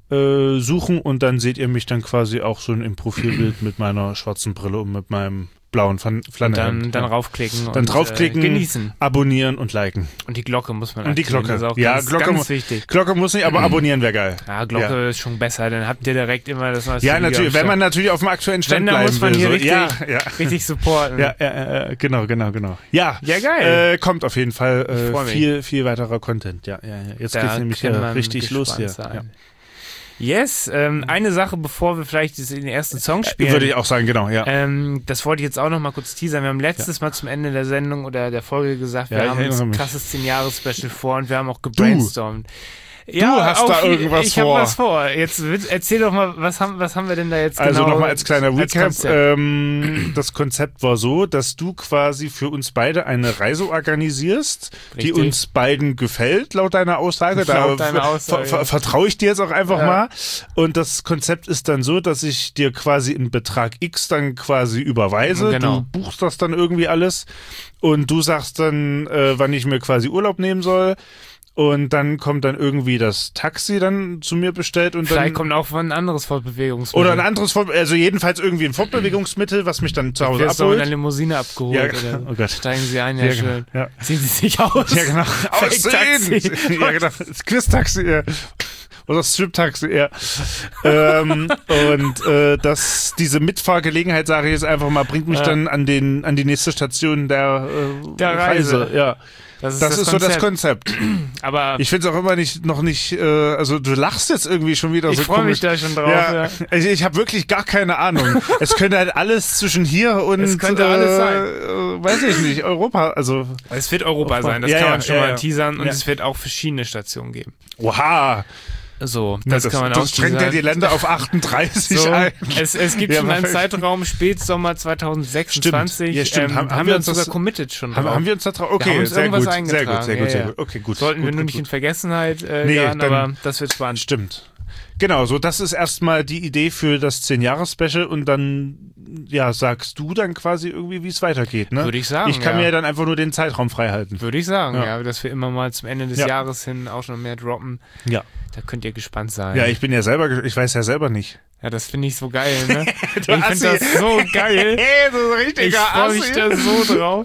S2: äh, suchen und dann seht ihr mich dann quasi auch schon im Profilbild mit meiner schwarzen Brille und mit meinem blauen Flan-
S3: Und
S2: Flanellhemd.
S3: dann, dann
S2: Ja.
S3: raufklicken
S2: Dann
S3: und
S2: draufklicken,
S3: äh, genießen.
S2: abonnieren und liken.
S3: Und die Glocke muss man
S2: Und die
S3: aktivieren.
S2: Glocke.
S3: Das ist auch
S2: Ja,
S3: ganz,
S2: Glocke
S3: ganz
S2: mu-
S3: wichtig.
S2: Glocke muss nicht, aber abonnieren wäre geil.
S3: Ja, Glocke
S2: Ja.
S3: ist schon besser, dann habt ihr direkt immer das neueste
S2: Ja,
S3: Video
S2: natürlich,
S3: am
S2: wenn man
S3: Start.
S2: natürlich auf dem aktuellen Stand
S3: Wenn, dann
S2: bleiben
S3: muss man
S2: will.
S3: hier
S2: so.
S3: richtig,
S2: ja, ja.
S3: richtig supporten.
S2: Ja, ja, ja, genau, genau, genau. Ja,
S3: Ja, geil.
S2: Äh, kommt auf jeden Fall
S3: Ich freu
S2: äh,
S3: mich.
S2: viel, viel weiterer Content. Ja, ja, ja. Jetzt
S3: Da
S2: geht's nämlich
S3: kann
S2: äh,
S3: man
S2: richtig los hier.
S3: gespannt
S2: Ja.
S3: sein. Yes, ähm, eine Sache, bevor wir vielleicht den ersten Song spielen.
S2: Würde ich auch sagen, genau, ja.
S3: Ähm, das wollte ich jetzt auch noch mal kurz teasern. Wir haben letztes ja. Mal zum Ende der Sendung oder der Folge gesagt, wir
S2: ja,
S3: haben uns ein
S2: mich.
S3: krasses zehn-Jahres-Special vor und wir haben auch gebrainstormt.
S2: Du, ja, du hast da irgendwas
S3: ich
S2: vor.
S3: Ich habe was vor. Jetzt erzähl doch mal, was haben, was haben wir denn da jetzt
S2: also
S3: genau?
S2: Also nochmal als kleiner Recap.
S3: Als
S2: ähm, das Konzept war so, dass du quasi für uns beide eine Reise organisierst, Richtig. die uns beiden gefällt, laut deiner Aussage. Da
S3: laut deiner Aussage.
S2: ver ver vertraue ich dir jetzt auch einfach ja. mal. Und das Konzept ist dann so, dass ich dir quasi einen Betrag X dann quasi überweise.
S3: Genau.
S2: Du buchst das dann irgendwie alles und du sagst dann, äh, wann ich mir quasi Urlaub nehmen soll. Und dann kommt dann irgendwie das Taxi dann zu mir bestellt und
S3: Vielleicht
S2: dann
S3: kommt auch ein anderes Fortbewegungsmittel.
S2: oder ein anderes Fort, also jedenfalls irgendwie ein Fortbewegungsmittel, was mich dann zu Hause
S3: abholt.
S2: abholt.
S3: in einer Limousine abgeholt.
S2: Ja,
S3: oder
S2: oh Gott.
S3: Steigen Sie ein, ja,
S2: ja
S3: schön.
S2: Ja.
S3: Ziehen Sie sich aus.
S2: Ja, genau. Aussehen. Ja, genau. Das Quiz-Taxi, ja. Oder Strip-Taxi, ja. ähm, und äh, das, diese Mitfahrgelegenheit, sage ich jetzt einfach mal, bringt mich ja. dann an den an die nächste Station der, äh,
S3: der Reise.
S2: Reise. Ja.
S3: Das ist,
S2: das
S3: das
S2: ist so das Konzept.
S3: Aber
S2: ich finde es auch immer nicht, noch nicht, äh, also du lachst jetzt irgendwie schon wieder
S3: ich
S2: so
S3: komisch. Ich freue mich da schon drauf.
S2: Ja,
S3: ja.
S2: Ich, ich habe wirklich gar keine Ahnung. Es könnte halt alles zwischen hier und
S3: es könnte
S2: äh,
S3: alles sein.
S2: Äh, weiß ich nicht, Europa, also.
S3: Es wird Europa, Europa. sein, das
S2: ja,
S3: kann man
S2: ja,
S3: schon
S2: ja,
S3: mal
S2: ja.
S3: teasern und
S2: ja.
S3: es wird auch verschiedene Stationen geben.
S2: Oha!
S3: So, das,
S2: ja, das
S3: kann man
S2: das
S3: auch
S2: Das schränkt ja die Länder auf achtunddreißig
S3: so,
S2: ein.
S3: Es, es gibt
S2: ja,
S3: schon einen Zeitraum Spätsommer zwanzig sechsundzwanzig.
S2: Stimmt. Ja, stimmt.
S3: Ähm,
S2: haben,
S3: haben wir uns sogar committed schon
S2: haben,
S3: drauf.
S2: haben wir uns da drauf? Okay,
S3: wir haben uns
S2: sehr,
S3: irgendwas
S2: gut,
S3: eingetragen.
S2: sehr gut, sehr gut,
S3: ja,
S2: sehr
S3: ja.
S2: gut. Okay, gut.
S3: Sollten
S2: gut,
S3: wir nur
S2: gut,
S3: nicht
S2: gut.
S3: in Vergessenheit äh,
S2: nee,
S3: geraten,
S2: dann,
S3: aber das wird spannend.
S2: Stimmt. Genau, so das ist erstmal die Idee für das zehn-Jahres-Special und dann ja, sagst du dann quasi irgendwie, wie es weitergeht, ne?
S3: Würde ich sagen,
S2: Ich kann
S3: ja.
S2: mir dann einfach nur den Zeitraum frei halten.
S3: Würde ich sagen, ja.
S2: ja,
S3: dass wir immer mal zum Ende des
S2: ja.
S3: Jahres hin auch schon mehr droppen.
S2: Ja.
S3: Da könnt ihr gespannt sein.
S2: Ja, ich bin ja selber, ich weiß ja selber nicht.
S3: Ja, das finde ich so geil, ne? ich
S2: finde
S3: das so geil.
S2: Hey, so richtig
S3: ich freue mich da so drauf.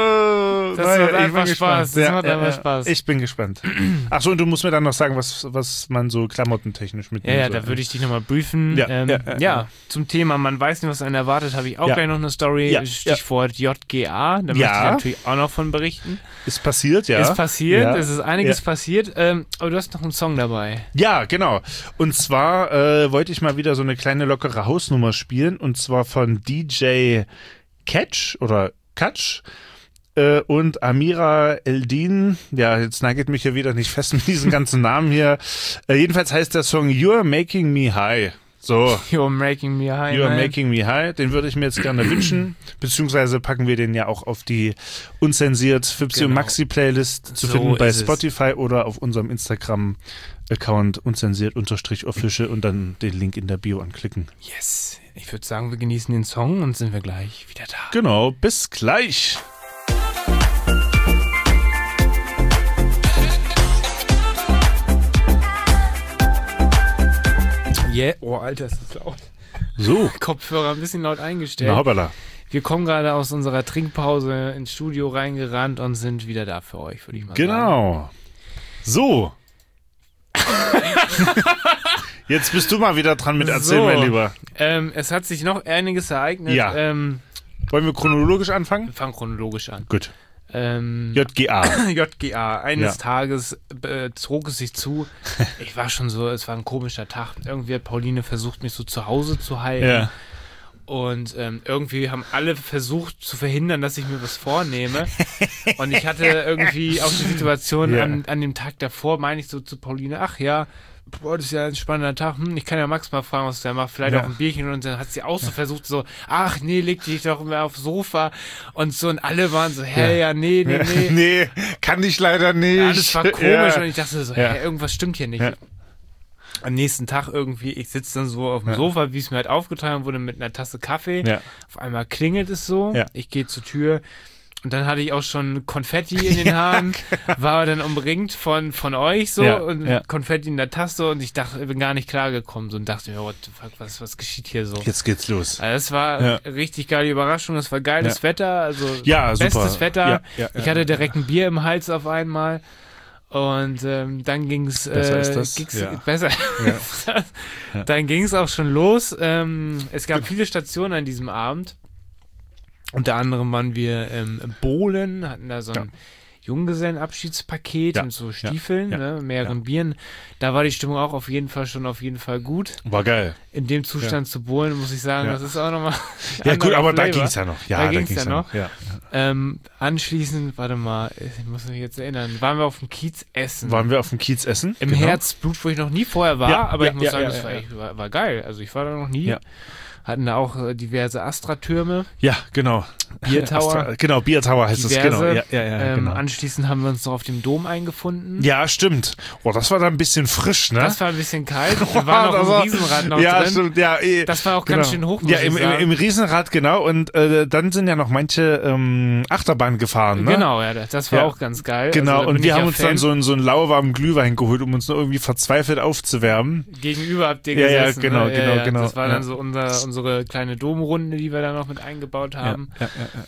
S2: Oh,
S3: das
S2: naja,
S3: macht einfach Spaß. Das
S2: ja,
S3: macht
S2: ja,
S3: einfach
S2: ja.
S3: Spaß.
S2: Ich bin gespannt. Ach so, und du musst mir dann noch sagen, was, was man so klamottentechnisch mitnimmt.
S3: Ja, ja, da würde ich dich nochmal briefen.
S2: Ja,
S3: ähm,
S2: ja,
S3: ja,
S2: ja,
S3: ja, zum Thema, man weiß nicht, was einen erwartet, habe ich auch
S2: ja.
S3: gleich noch eine Story.
S2: Ja,
S3: Stichwort J G A. Da möchte
S2: ja.
S3: ich natürlich auch noch von berichten.
S2: Ist passiert, ja.
S3: Ist passiert,
S2: ja.
S3: es ist einiges
S2: ja.
S3: passiert. Ähm, aber du hast noch einen Song dabei.
S2: Ja, genau. Und zwar äh, wollte ich mal wieder so eine kleine lockere Hausnummer spielen. Und zwar von D J Catch oder Catch äh, und Amira Eldin. Ja, jetzt nagelt mich hier wieder nicht fest mit diesen ganzen Namen hier. Äh, jedenfalls heißt der Song You're Making Me High. So.
S3: You're Making Me High.
S2: You're
S3: man.
S2: Making Me High. Den würde ich mir jetzt gerne wünschen. Beziehungsweise packen wir den ja auch auf die unzensiert Fipsi
S3: Genau.
S2: und Maxi Playlist zu
S3: So
S2: finden bei
S3: ist es.
S2: Spotify oder auf unserem Instagram-Account unzensiert unterstrich official und dann den Link in der Bio anklicken.
S3: Yes. Ich würde sagen, wir genießen den Song und sind wir gleich wieder da.
S2: Genau, bis gleich.
S3: Yeah. Oh, Alter, ist das laut.
S2: So,
S3: Kopfhörer ein bisschen laut eingestellt.
S2: na hoppala.
S3: Wir kommen gerade aus unserer Trinkpause ins Studio reingerannt und sind wieder da für euch, würde ich mal sagen.
S2: Genau. So. Jetzt bist du mal wieder dran mit Erzähl,
S3: So.
S2: mein Lieber.
S3: Ähm, es hat sich noch einiges ereignet.
S2: Ja.
S3: Ähm,
S2: Wollen wir chronologisch
S3: wir
S2: anfangen?
S3: fangen chronologisch an.
S2: Gut.
S3: Ähm,
S2: J G A.
S3: J G A. Eines
S2: Ja.
S3: Tages äh, zog es sich zu. Ich war schon so, es war ein komischer Tag. Irgendwie hat Pauline versucht, mich so zu Hause zu halten.
S2: Ja.
S3: Und ähm, irgendwie haben alle versucht zu verhindern, dass ich mir was vornehme. Und ich hatte irgendwie auch die Situation
S2: Ja.
S3: an, an dem Tag davor, meine ich so zu Pauline, ach ja, boah, das ist ja ein spannender Tag. Hm, ich kann ja Max mal fragen, was der macht. Vielleicht
S2: Ja.
S3: auch ein Bierchen. Und dann hat sie auch so versucht, so, ach nee, leg dich doch mal aufs Sofa. Und so, und alle waren so, hä, ja, nee, nee, nee.
S2: Nee, kann ich leider nicht.
S3: Ja, das war komisch.
S2: Ja.
S3: Und ich dachte so,
S2: Ja.
S3: hä, irgendwas stimmt hier nicht.
S2: Ja.
S3: Am nächsten Tag irgendwie, ich sitze dann so auf dem
S2: Ja.
S3: Sofa, wie es mir halt aufgetragen wurde, mit einer Tasse Kaffee.
S2: Ja.
S3: Auf einmal klingelt es so.
S2: Ja.
S3: Ich gehe zur Tür. Und dann hatte ich auch schon Konfetti in den Haaren, war dann umringt von, von euch so
S2: Ja,
S3: und
S2: ja.
S3: Konfetti in der Tasse und ich dachte, ich bin gar nicht klargekommen so und dachte mir, what the fuck, was, was geschieht hier so?
S2: Jetzt geht's los.
S3: Also das war
S2: Ja.
S3: richtig geile Überraschung, das war geiles
S2: Ja.
S3: Wetter, also
S2: Ja, super.
S3: bestes Wetter.
S2: Ja, ja,
S3: ich
S2: ja.
S3: hatte direkt ein Bier im Hals auf einmal und ähm, dann ging's
S2: Besser
S3: äh,
S2: ist das?
S3: ging's,
S2: Ja.
S3: besser.
S2: Ja. Ja.
S3: Dann ging es auch schon los. Ähm, es gab viele Stationen an diesem Abend. Unter anderem waren wir ähm, bowlen, hatten da so ein Junggesellenabschiedspaket
S2: Ja,
S3: mit so
S2: ja,
S3: Stiefeln,
S2: ja,
S3: ne, mehreren
S2: ja.
S3: Bieren. Da war die Stimmung auch auf jeden Fall schon auf jeden Fall gut.
S2: War geil.
S3: In dem Zustand zu bowlen, muss ich sagen,
S2: Ja.
S3: das ist auch nochmal
S2: Ja gut, aber da ging es ja noch. Ja,
S3: Da
S2: da
S3: ging's
S2: ging's
S3: ja noch.
S2: Ja.
S3: Ähm, anschließend, warte mal, ich muss mich jetzt erinnern, waren wir auf dem Kiez essen.
S2: Waren wir auf dem Kiez essen?
S3: Im
S2: Genau.
S3: Herzblut, wo ich noch nie vorher war,
S2: Ja,
S3: aber
S2: ja,
S3: ich muss
S2: ja,
S3: sagen,
S2: ja,
S3: das
S2: ja,
S3: war,
S2: ja.
S3: echt, war, war nie. Also ich war da noch nie.
S2: Ja.
S3: Hatten da auch äh, diverse Astra-Türme,
S2: Ja, genau.
S3: Biertower.
S2: Astra, genau, Biertower heißt
S3: diverse.
S2: es, genau. Ja, ja, ja,
S3: ähm,
S2: genau.
S3: Anschließend haben wir uns noch auf dem Dom eingefunden.
S2: Ja, stimmt. Oh, das war dann ein bisschen frisch, ne?
S3: Das war ein bisschen kalt. Wir waren noch
S2: Das
S3: im
S2: war-
S3: Riesenrad noch
S2: ja,
S3: drin.
S2: stimmt, ja, eh,
S3: Das war auch
S2: genau.
S3: ganz schön hoch, muss
S2: Ja,
S3: ich
S2: im, im,
S3: sagen.
S2: im Riesenrad, genau. Und äh, dann sind ja noch manche ähm, Achterbahn gefahren, ne?
S3: Genau, ja, das, das war
S2: Ja.
S3: auch ganz geil.
S2: Genau,
S3: Also, da
S2: und
S3: bin
S2: wir
S3: ich
S2: haben
S3: ja
S2: uns
S3: Fan.
S2: dann so einen, so einen lauwarmen Glühwein geholt, um uns nur irgendwie verzweifelt aufzuwärmen.
S3: Gegenüber habt ihr
S2: Ja, ja,
S3: gesessen.
S2: genau,
S3: ne?
S2: genau,
S3: ja, ja.
S2: genau,
S3: Das war
S2: ja.
S3: dann so unser, unsere kleine Domrunde, die wir da noch mit eingebaut haben.
S2: Ja, ja, ja,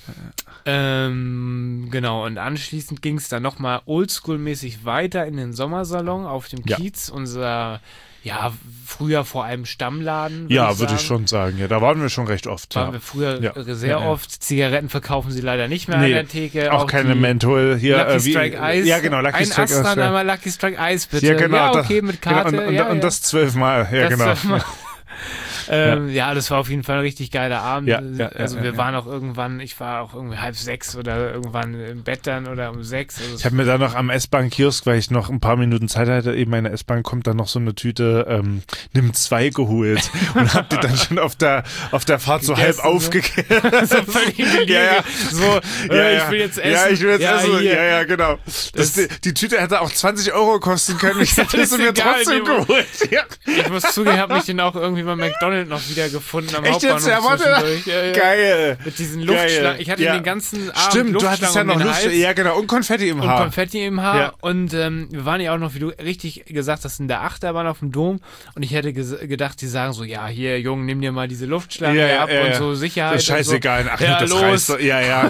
S3: Ähm, genau, und anschließend ging es dann nochmal oldschool-mäßig weiter in den Sommersalon auf dem
S2: Ja.
S3: Kiez. Unser, ja, früher vor allem Stammladen.
S2: ja.
S3: würd
S2: Ja, würde ich
S3: sagen.
S2: schon sagen. Ja, da waren wir schon recht oft.
S3: Waren
S2: Ja.
S3: wir früher
S2: Ja.
S3: äh, sehr
S2: Ja, ja.
S3: oft. Zigaretten verkaufen sie leider nicht mehr
S2: Nee,
S3: an der Theke.
S2: auch keine
S3: die
S2: Menthol. Hier,
S3: Lucky
S2: äh, wie,
S3: Strike Eis.
S2: Ja, genau, Lucky
S3: Ein
S2: Strike
S3: Astra,
S2: Eis. Ja.
S3: einmal Lucky Strike Eis, bitte.
S2: Ja, genau.
S3: Ja,
S2: da-
S3: okay, mit Karte.
S2: Genau, und, und,
S3: ja,
S2: und
S3: ja.
S2: das zwölfmal. Ja,
S3: Das
S2: genau.
S3: darf man- ähm, ja. das war auf jeden Fall ein richtig geiler Abend.
S2: Ja, ja,
S3: also
S2: ja,
S3: wir
S2: ja.
S3: waren auch irgendwann, ich war auch irgendwie halb sechs oder irgendwann im Bett dann oder um sechs. Also
S2: Ich habe mir da noch am S-Bahn-Kiosk, weil ich noch ein paar Minuten Zeit hatte, eben meine S-Bahn kommt, dann noch so eine Tüte ähm, Nimm zwei geholt und hab die dann schon auf der auf der Fahrt so halb
S3: Gegessen, so.
S2: aufgekehrt.
S3: so völlig beliebt.
S2: Ja, ja.
S3: So, äh,
S2: Ja, ja.
S3: ich will jetzt essen.
S2: Ja, ich will jetzt
S3: Ja,
S2: essen.
S3: hier.
S2: Ja, ja, genau. Das,
S3: Das-
S2: die, die Tüte hätte auch zwanzig Euro kosten können. Ich hätte
S3: ist
S2: sie mir
S3: egal,
S2: trotzdem
S3: Nemo.
S2: geholt. Ja.
S3: Ich muss zugeben, ich habe mich den auch irgendwie bei McDonald's noch wieder gefunden am
S2: Echt jetzt?
S3: Hauptbahnhof
S2: Ja, warte.
S3: zwischendurch. Ja, ja.
S2: Geil.
S3: Mit diesen
S2: Geil.
S3: Luftschlangen. Ich hatte
S2: Ja.
S3: den ganzen Abend
S2: Stimmt, du hattest ja
S3: Luftschlangen
S2: noch
S3: um den
S2: Luft.
S3: Hals.
S2: Ja, genau. Und Konfetti im
S3: Und
S2: Haar.
S3: Konfetti im Haar.
S2: Ja.
S3: Und ähm, wir waren ja auch noch, wie du richtig gesagt hast, in der Achterbahn auf dem Dom. Und ich hätte ges- gedacht, die sagen so, ja, hier, Junge, nimm dir mal diese Luftschlange
S2: Ja, ja,
S3: ab
S2: ja,
S3: und
S2: ja.
S3: so Sicherheit.
S2: Das ist scheißegal. Ach,
S3: Und so. Ja,
S2: das
S3: los.
S2: reißt so. Ja, ja.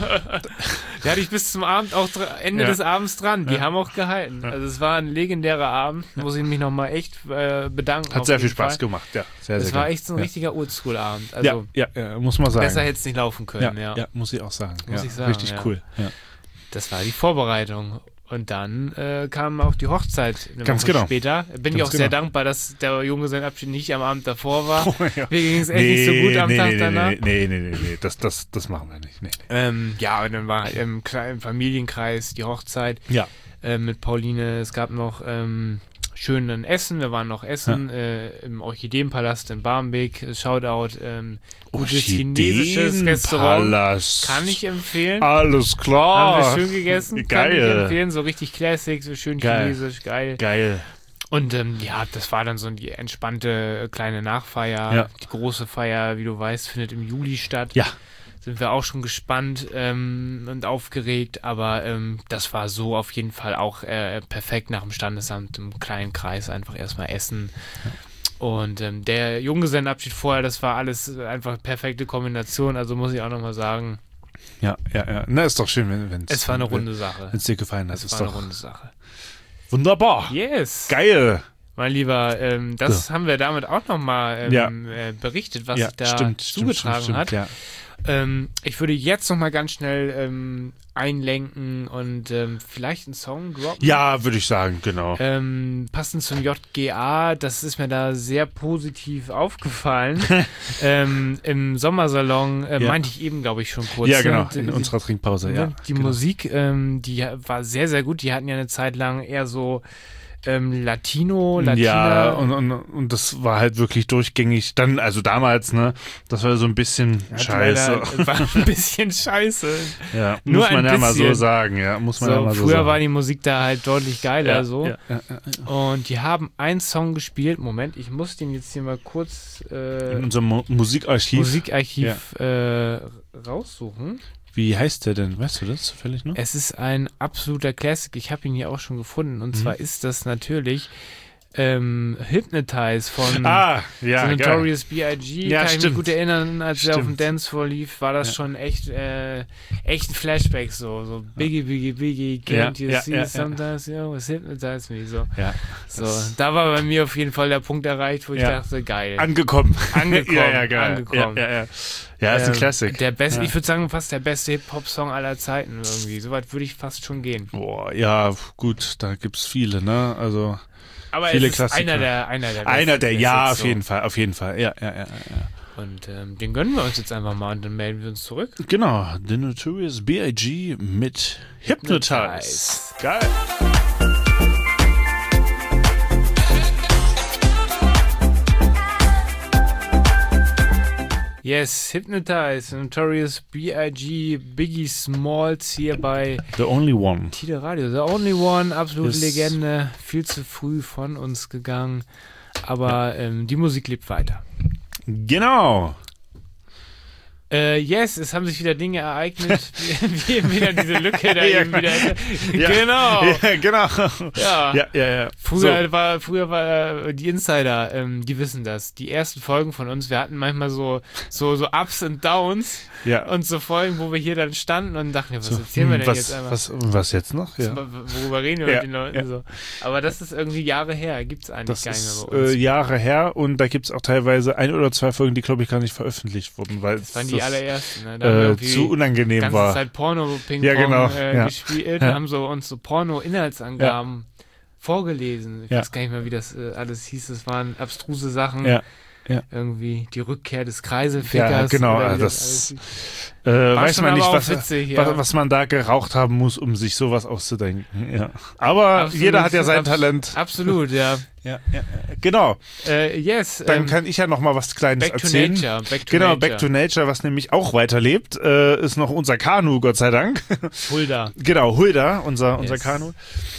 S3: Da hatte ich bis zum Abend auch dr- Ende
S2: Ja.
S3: des Abends dran. Die
S2: Ja.
S3: haben auch gehalten. Also es war ein legendärer Abend. Muss ich mich nochmal echt äh, bedanken.
S2: Hat
S3: auf
S2: sehr viel
S3: jeden
S2: Spaß
S3: Fall.
S2: gemacht. Ja, sehr, sehr
S3: Es war
S2: geil.
S3: echt so ein
S2: ja.
S3: richtiger Oldschool-Abend. Also
S2: Ja, ja, ja, muss man sagen.
S3: besser hätte es nicht laufen können. Ja,
S2: ja, ja, muss ich auch sagen.
S3: Muss
S2: ja,
S3: ich sagen,
S2: Richtig
S3: ja.
S2: cool. Ja.
S3: Das war die Vorbereitung. Und dann äh, kam auch die Hochzeit eine
S2: Ganz
S3: Woche
S2: genau.
S3: später. Bin ich
S2: Ganz
S3: auch sehr
S2: genau.
S3: dankbar, dass der Junggesellenabschied nicht am Abend davor war.
S2: Oh, ja.
S3: Mir ging es echt nicht so gut am
S2: nee,
S3: Tag
S2: nee,
S3: danach.
S2: Nee, nee, nee, nee, nee. Das, das, das machen wir nicht. Nee, nee.
S3: Ähm, ja, und dann war im kleinen Familienkreis die Hochzeit
S2: Ja.
S3: äh, mit Pauline. Es gab noch ähm, schön ein Essen. Wir waren noch essen äh, im Orchideenpalast in Barmbek. Shoutout. Ähm, gutes chinesisches Restaurant.
S2: Orchideenpalast.
S3: Kann ich empfehlen.
S2: Alles klar.
S3: Haben wir schön gegessen. Kann ich
S2: Geil.
S3: empfehlen. So richtig Classic, so schön
S2: Geil.
S3: chinesisch. Geil.
S2: Geil.
S3: Und ähm, ja, das war dann so die entspannte äh, kleine Nachfeier.
S2: Ja.
S3: Die große Feier, wie du weißt, findet im Juli statt.
S2: Ja.
S3: Sind wir auch schon gespannt ähm, und aufgeregt, aber ähm, das war so auf jeden Fall auch äh, perfekt nach dem Standesamt im kleinen Kreis einfach erstmal essen. Und ähm, der Junggesellenabschied vorher, das war alles einfach perfekte Kombination, also muss ich auch nochmal sagen,
S2: Ja, ja, ja. Na, ist doch schön, wenn
S3: es war eine runde Sache.
S2: Wenn es dir gefallen hat.
S3: Es
S2: ist
S3: war
S2: doch
S3: eine runde Sache.
S2: wunderbar.
S3: Yes!
S2: Geil.
S3: Mein Lieber, ähm, das haben wir damit auch nochmal ähm,
S2: Ja.
S3: äh, berichtet, was
S2: ja,
S3: sich da
S2: stimmt, stimmt,
S3: zugetragen
S2: stimmt,
S3: hat.
S2: stimmt, ja.
S3: Ähm, ich würde jetzt nochmal ganz schnell ähm, einlenken und ähm, vielleicht einen Song droppen.
S2: Ja, würde ich sagen, genau.
S3: Ähm, passend zum J G A, das ist mir da sehr positiv aufgefallen. ähm, Im Sommersalon äh,
S2: Ja.
S3: meinte ich eben, glaube ich, schon kurz.
S2: Ja, genau,
S3: ne?
S2: in
S3: Die-
S2: unserer Trinkpause,
S3: ne?
S2: ja.
S3: Die
S2: genau.
S3: Musik, ähm, die war sehr, sehr gut. Die hatten ja eine Zeit lang eher so ähm, Latino, Latina.
S2: Ja, und, und, und das war halt wirklich durchgängig. Dann, also damals, ne, das war so ein bisschen
S3: Hat
S2: scheiße.
S3: leider- War ein bisschen scheiße.
S2: Ja,
S3: Nur
S2: muss man
S3: ein
S2: ja mal so
S3: bisschen.
S2: sagen, ja, muss man
S3: So,
S2: ja mal so
S3: früher
S2: sagen.
S3: war die Musik da halt deutlich geiler
S2: ja,
S3: so.
S2: Ja, ja, ja.
S3: Und die haben einen Song gespielt. Moment, ich muss den jetzt hier mal kurz äh,
S2: In unserem Mu- Musikarchiv.
S3: Musikarchiv äh, raussuchen.
S2: Wie heißt der denn? Weißt du das zufällig noch?
S3: Es ist ein absoluter Classic. Ich habe ihn hier auch schon gefunden. Und
S2: Mhm.
S3: zwar ist das natürlich ähm, Hypnotize von
S2: Ah, ja,
S3: so
S2: geil.
S3: Notorious B I G.
S2: Ja,
S3: Kann ich mich
S2: stimmt.
S3: gut erinnern, als er auf dem
S2: Stimmt.
S3: Dancefloor lief, war das
S2: Ja.
S3: schon echt, äh, echt ein Flashback so. So Biggie, Biggie, Biggie, can't
S2: Ja,
S3: you
S2: ja,
S3: see
S2: ja, ja.
S3: sometimes, yo, it's hypnotize me. So.
S2: Ja.
S3: So,
S2: Das-
S3: da war bei mir auf jeden Fall der Punkt erreicht, wo ich
S2: Ja.
S3: dachte, geil.
S2: Angekommen.
S3: Angekommen,
S2: ja, ja, geil.
S3: angekommen.
S2: Ja, ja, ja. Ja, ist ein
S3: Ähm,
S2: Classic.
S3: Der beste,
S2: Ja.
S3: ich würde sagen, fast der beste Hip-Hop-Song aller Zeiten irgendwie. Soweit würde ich fast schon gehen.
S2: Boah, ja, gut, da gibt's viele, ne? Also
S3: Aber
S2: Viele
S3: es ist
S2: Klassiker.
S3: einer der, einer der
S2: einer der,
S3: besten
S2: ja,
S3: Hits
S2: auf
S3: so.
S2: jeden Fall, auf jeden Fall. Ja, ja, ja, ja.
S3: Und ähm, den gönnen wir uns jetzt einfach mal und dann melden wir uns zurück.
S2: Genau, The Notorious B I G mit Hypnotize.
S3: Hypnotize.
S2: Geil.
S3: Yes, Hypnotize, Notorious B I G, Biggie Smalls hier bei
S2: The Only One.
S3: Tide Radio. The Only One, absolute
S2: Yes.
S3: Legende, viel zu früh von uns gegangen. Aber ähm, die Musik lebt weiter.
S2: Genau.
S3: Äh, yes, es haben sich wieder Dinge ereignet, wie, wie wieder diese Lücke da
S2: Ja,
S3: eben wieder.
S2: Ja.
S3: Genau.
S2: Ja, genau.
S3: Ja.
S2: Ja, ja, ja.
S3: Früher
S2: So.
S3: war, früher war äh, die Insider, ähm, die wissen das. Die ersten Folgen von uns, wir hatten manchmal so, so, so Ups und Downs
S2: Ja.
S3: und so Folgen, wo wir hier dann standen und dachten, ja, was
S2: So,
S3: erzählen wir
S2: hm,
S3: denn
S2: was,
S3: jetzt einfach?
S2: was, was jetzt noch? Ja.
S3: Worüber reden wir
S2: Ja,
S3: mit den Leuten
S2: ja.
S3: so? Aber das ist irgendwie Jahre her, gibt's eigentlich
S2: Das
S3: gar nicht
S2: ist
S3: mehr bei uns.
S2: äh, Jahre her und da gibt's auch teilweise ein oder zwei Folgen, die, glaube ich, gar nicht veröffentlicht wurden, weil
S3: das waren die allerersten. Ne? Da haben wir
S2: äh,
S3: irgendwie
S2: zu unangenehm
S3: ganze
S2: war.
S3: Zeit Porno-Ping-Pong
S2: Ja, genau,
S3: äh,
S2: ja.
S3: gespielt,
S2: Ja.
S3: haben so uns so Porno-Inhaltsangaben vorgelesen. Ich
S2: Ja.
S3: weiß gar nicht mehr, wie das äh, alles hieß. Das waren abstruse Sachen.
S2: Ja. Ja.
S3: Irgendwie die Rückkehr des Kreiselfickers.
S2: Ja, genau,
S3: oder wie
S2: das-
S3: alles hieß.
S2: Äh, weiß
S3: schon
S2: man nicht,
S3: aber auch
S2: was,
S3: witzig,
S2: was,
S3: ja.
S2: was man da geraucht haben muss, um sich sowas auszudenken. Ja. Aber
S3: Absolut,
S2: jeder hat ja sein
S3: abs-
S2: Talent.
S3: Absolut, ja.
S2: Ja, ja, genau.
S3: Äh, yes.
S2: Dann
S3: ähm,
S2: kann ich ja noch mal was Kleines
S3: Back to
S2: erzählen.
S3: Nature. Back to
S2: Genau,
S3: Nature.
S2: Back to Nature, was nämlich auch weiterlebt, äh, ist noch unser Kanu, Gott sei Dank.
S3: Fulda.
S2: Genau, Hulda, unser, unser
S3: Yes.
S2: Kanu.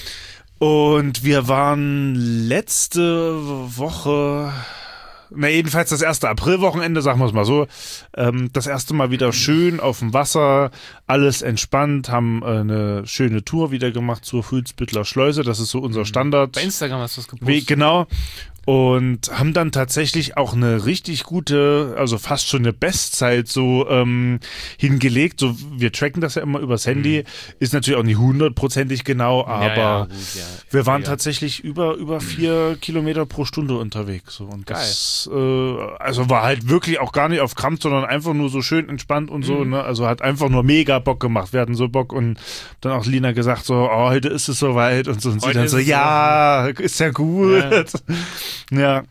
S2: Und wir waren letzte Woche, na jedenfalls das erste Aprilwochenende, sagen wir es mal so, ähm, das erste Mal wieder schön auf dem Wasser, alles entspannt, haben äh, eine schöne Tour wieder gemacht zur Fuhlsbüttler Schleuse, das ist so unser Standard.
S3: Bei Instagram hast du das gepostet.
S2: Weg, genau. Und haben dann tatsächlich auch eine richtig gute, also fast schon eine Bestzeit so ähm, hingelegt. So, wir tracken das ja immer übers Handy. Ist natürlich auch nicht hundertprozentig genau, aber
S3: ja, ja, gut, ja.
S2: wir waren
S3: ja.
S2: tatsächlich über über vier Kilometer pro Stunde unterwegs. So. Und
S3: Geil.
S2: das äh, also war halt wirklich auch gar nicht auf Krampf, sondern einfach nur so schön entspannt und so.
S3: Mhm.
S2: Ne? Also hat einfach nur mega Bock gemacht. Wir hatten so Bock und dann auch Lina gesagt so, oh, heute ist es soweit und so. Und sie
S3: Heute
S2: dann
S3: ist
S2: so,
S3: es
S2: ja, ist ja gut. Ja.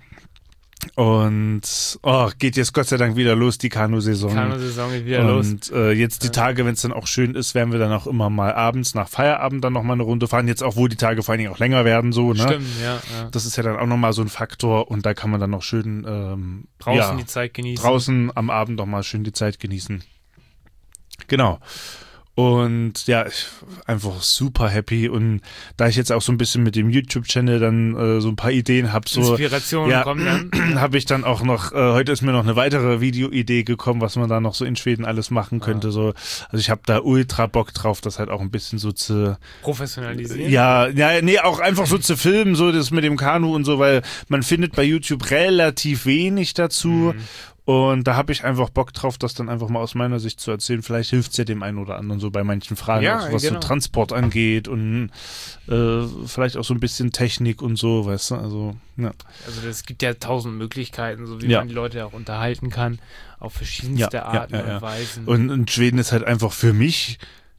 S2: Und oh, geht jetzt Gott sei Dank wieder los, die Kanu-Saison.
S3: Kanu-Saison geht wieder los.
S2: Und äh, jetzt die Tage, wenn es dann auch schön ist, werden wir dann auch immer mal abends nach Feierabend dann nochmal eine Runde fahren. Jetzt auch, wo die Tage vor allen Dingen auch länger werden, so, ne?
S3: Stimmt, ja. ja.
S2: Das ist ja dann auch nochmal so ein Faktor und da kann man dann noch schön ähm,
S3: Draußen
S2: ja,
S3: die Zeit genießen.
S2: draußen am Abend nochmal schön die Zeit genießen. Genau. Und ja, ich, einfach super happy. Und da ich jetzt auch so ein bisschen mit dem YouTube-Channel dann äh, so ein paar Ideen habe, so
S3: Inspirationen
S2: ja,
S3: kommen dann.
S2: habe ich dann auch noch, äh, heute ist mir noch eine weitere Videoidee gekommen, was man da noch so in Schweden alles machen könnte.
S3: Ah.
S2: So, also ich habe da ultra Bock drauf, das halt auch ein bisschen so zu
S3: Professionalisieren.
S2: ja, ja, nee, auch einfach so zu filmen, so das mit dem Kanu und so, weil man findet bei YouTube relativ wenig dazu.
S3: Mhm.
S2: Und da habe ich einfach Bock drauf, das dann einfach mal aus meiner Sicht zu erzählen. Vielleicht hilft es ja dem einen oder anderen so bei manchen Fragen,
S3: Ja,
S2: auch was
S3: genau.
S2: so Transport angeht und äh, vielleicht auch so ein bisschen Technik und so, weißt du, also, ja.
S3: Also es gibt ja tausend Möglichkeiten, so wie
S2: Ja.
S3: man die Leute auch unterhalten kann, auf verschiedenste
S2: Ja, ja,
S3: Arten
S2: ja, ja.
S3: und Weisen.
S2: Und, und Schweden ist halt einfach für mich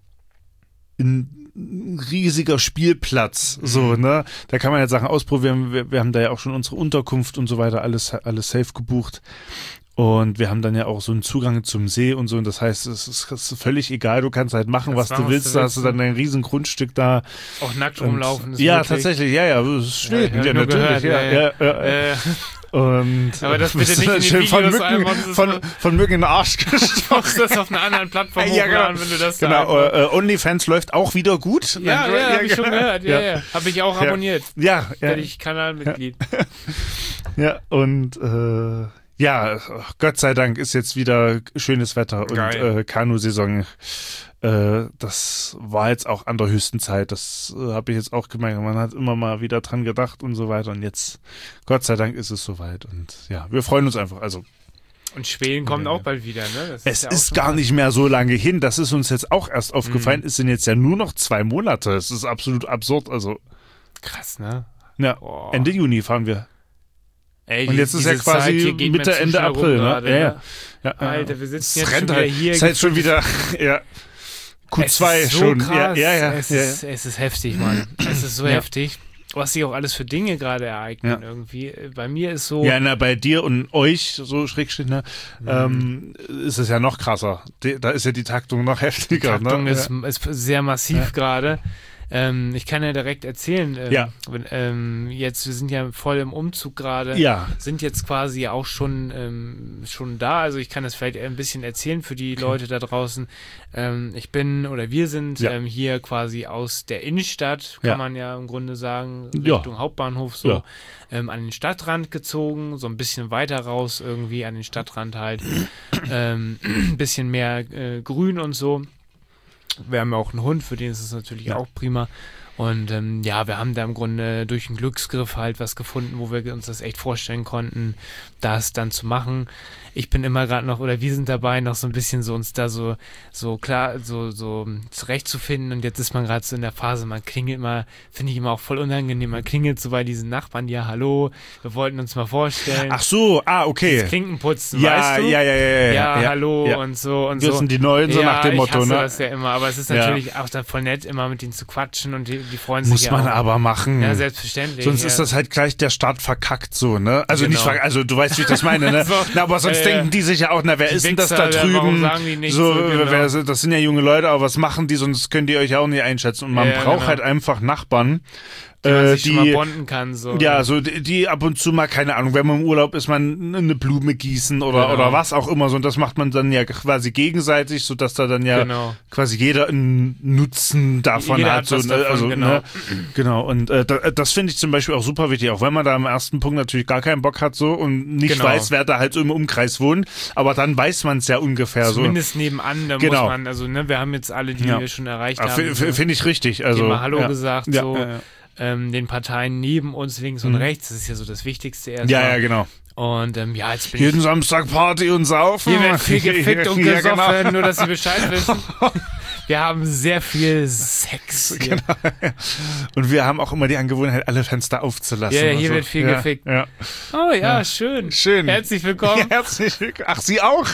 S2: ein riesiger Spielplatz, so, ne? Da kann man jetzt Sachen ausprobieren. Wir, wir haben da ja auch schon unsere Unterkunft und so weiter, alles, alles safe gebucht. Und wir haben dann ja auch so einen Zugang zum See und so. Und das heißt, es ist, es ist völlig egal. Du kannst halt machen, was
S3: Kannst machen,
S2: du
S3: was
S2: willst.
S3: du
S2: Da hast du
S3: willst.
S2: dann ein riesen Grundstück da.
S3: auch nackt
S2: Und,
S3: rumlaufen ist
S2: ja,
S3: möglich.
S2: tatsächlich. Ja, ja. Das ist Schweden.
S3: Ja,
S2: Ja,
S3: ich hab nur
S2: natürlich.
S3: gehört,
S2: ja,
S3: ja,
S2: ja, ja,
S3: Äh,
S2: Und
S3: Aber das bitte
S2: bist
S3: nicht in die
S2: schön von
S3: Videos
S2: Mücken,
S3: einbauen, das ist
S2: von,
S3: so-
S2: von Mücken in den Arsch
S3: du
S2: gestochen.
S3: musst das auf einer anderen Plattform
S2: Ja, genau.
S3: hochladen, wenn du das da
S2: Genau,
S3: einfach-
S2: äh, OnlyFans läuft auch wieder gut.
S3: Ja, ja, habe ich schon
S2: genau.
S3: gehört. Ja,
S2: ja.
S3: ja. Habe ich auch
S2: Ja.
S3: abonniert.
S2: Ja, ja,
S3: Werde ich Kanalmitglied.
S2: ja, und äh, Ja, Gott sei Dank ist jetzt wieder schönes Wetter und äh, Kanu-Saison. Äh, das war jetzt auch an der höchsten Zeit. Das äh, habe ich jetzt auch gemerkt. Man hat immer mal wieder dran gedacht und so weiter. Und jetzt, Gott sei Dank, ist es soweit. Und ja, wir freuen uns einfach. Also
S3: Und Schwelen kommt ja, auch bald wieder, ne? Das
S2: es
S3: ist, ja
S2: ist gar nicht mehr so lange hin. Das ist uns jetzt auch erst aufgefallen. Mhm. Es sind jetzt ja nur noch zwei Monate. Es ist absolut absurd. Also
S3: krass, ne?
S2: Ja, oh. Ende Juni fahren wir.
S3: Ey,
S2: und jetzt ist ja quasi Mitte, Ende April, ne?
S3: Grade,
S2: ja,
S3: ja.
S2: ja.
S3: Alter, wir sitzen
S2: das
S3: jetzt schon wieder
S2: halt,
S3: hier.
S2: Ist halt schon wieder, ja. Q zwei
S3: es ist so
S2: schon.
S3: Krass.
S2: Ja, ja, ja.
S3: Es,
S2: ja.
S3: Ist, es ist heftig, Mann. Es ist so ja. heftig. Was sich auch alles für Dinge gerade ereignen ja. irgendwie. Bei mir ist so...
S2: Ja, na, bei dir und euch, so Schrägstrich, ne, mhm. ähm, ist es ja noch krasser. De, da ist ja die Taktung noch heftiger.
S3: Die Taktung
S2: ne?
S3: ist,
S2: ja.
S3: ist sehr massiv
S2: ja.
S3: gerade. Ähm, ich kann ja direkt erzählen, ähm,
S2: ja.
S3: wenn, ähm, jetzt, wir sind ja voll im Umzug gerade,
S2: ja.
S3: sind jetzt quasi auch schon, ähm, schon da, also ich kann das vielleicht ein bisschen erzählen für die okay. Leute da draußen. Ähm, ich bin, oder wir sind ja. ähm, hier quasi aus der Innenstadt, kann
S2: ja.
S3: man ja im Grunde sagen, Richtung ja. Hauptbahnhof so, ja. ähm, an den Stadtrand gezogen, so ein bisschen weiter raus irgendwie, an den Stadtrand halt, ähm, ein bisschen mehr äh, Grün und so. Wir haben ja auch einen Hund, für den ist es natürlich ja. auch prima. Und ähm, ja, wir haben da im Grunde durch einen Glücksgriff halt was gefunden, wo wir uns das echt vorstellen konnten, das dann zu machen. Ich bin immer gerade noch, oder wir sind dabei, noch so ein bisschen so uns da so, so klar, so, so zurechtzufinden. Und jetzt ist man gerade so in der Phase, man klingelt mal, finde ich immer auch voll unangenehm, man klingelt so bei diesen Nachbarn, ja, hallo, wir wollten uns mal vorstellen.
S2: Ach so, ah, okay.
S3: Das Klinkenputzen,
S2: ja,
S3: weißt du?
S2: Ja, ja, ja, ja.
S3: Ja,
S2: ja
S3: hallo
S2: ja.
S3: und so und
S2: wir
S3: so.
S2: sind die Neuen, so
S3: ja,
S2: nach dem Motto,
S3: ich hasse
S2: ne?
S3: das ja immer, aber es ist natürlich ja. auch dann voll nett, immer mit denen zu quatschen und die, die freuen sich
S2: Muss
S3: ja
S2: man
S3: auch.
S2: aber machen.
S3: Ja, selbstverständlich.
S2: Sonst
S3: ja.
S2: ist das halt gleich der Start verkackt so, ne? Also genau. nicht, also du weißt, wie ich das meine, ne? so, na, aber sonst äh, denken die sich ja auch, na, wer ist denn das da drüben?
S3: Warum sagen die nicht
S2: so,
S3: so genau.
S2: wer, das sind ja junge Leute, aber was machen die, sonst können die euch ja auch nicht einschätzen. Und man
S3: ja,
S2: braucht
S3: genau.
S2: halt einfach Nachbarn,
S3: die man
S2: äh,
S3: sich
S2: die,
S3: schon mal bonden kann. So.
S2: Ja, so die, die ab und zu mal, keine Ahnung, wenn man im Urlaub ist, man eine Blume gießen oder,
S3: genau.
S2: oder was auch immer so. Und das macht man dann ja quasi gegenseitig, sodass da dann ja
S3: genau.
S2: quasi jeder einen Nutzen davon
S3: jeder
S2: hat.
S3: hat
S2: so,
S3: was davon,
S2: also,
S3: genau.
S2: Ne? Genau. Und äh, das finde ich zum Beispiel auch super wichtig, auch wenn man da am ersten Punkt natürlich gar keinen Bock hat so und nicht
S3: genau.
S2: weiß, wer da halt so im Umkreis wohnt. Aber dann weiß man es ja ungefähr
S3: Zumindest
S2: so.
S3: Zumindest nebenan, da
S2: genau.
S3: muss man, also ne, wir haben jetzt alle, die
S2: ja.
S3: wir schon erreicht
S2: Ach,
S3: haben.
S2: Finde find ich richtig. Also,
S3: mal Hallo
S2: ja.
S3: gesagt,
S2: ja,
S3: so.
S2: Ja, ja.
S3: Ähm, den Parteien neben uns, links und
S2: mhm.
S3: rechts, das ist ja so das Wichtigste erstmal.
S2: Ja, ja, genau.
S3: Und ähm, ja, jetzt bin
S2: Jeden
S3: ich...
S2: Samstag Party und Saufen.
S3: Hier wird viel gefickt und
S2: ja,
S3: gesoffen,
S2: genau.
S3: nur dass Sie Bescheid wissen. Wir haben sehr viel Sex hier.
S2: Genau. Und wir haben auch immer die Angewohnheit, alle Fenster aufzulassen.
S3: Ja, hier
S2: so.
S3: wird viel
S2: ja,
S3: gefickt.
S2: Ja.
S3: Oh ja,
S2: ja,
S3: schön.
S2: Schön.
S3: Herzlich willkommen.
S2: Ja, herzlich willkommen. Ach, Sie auch?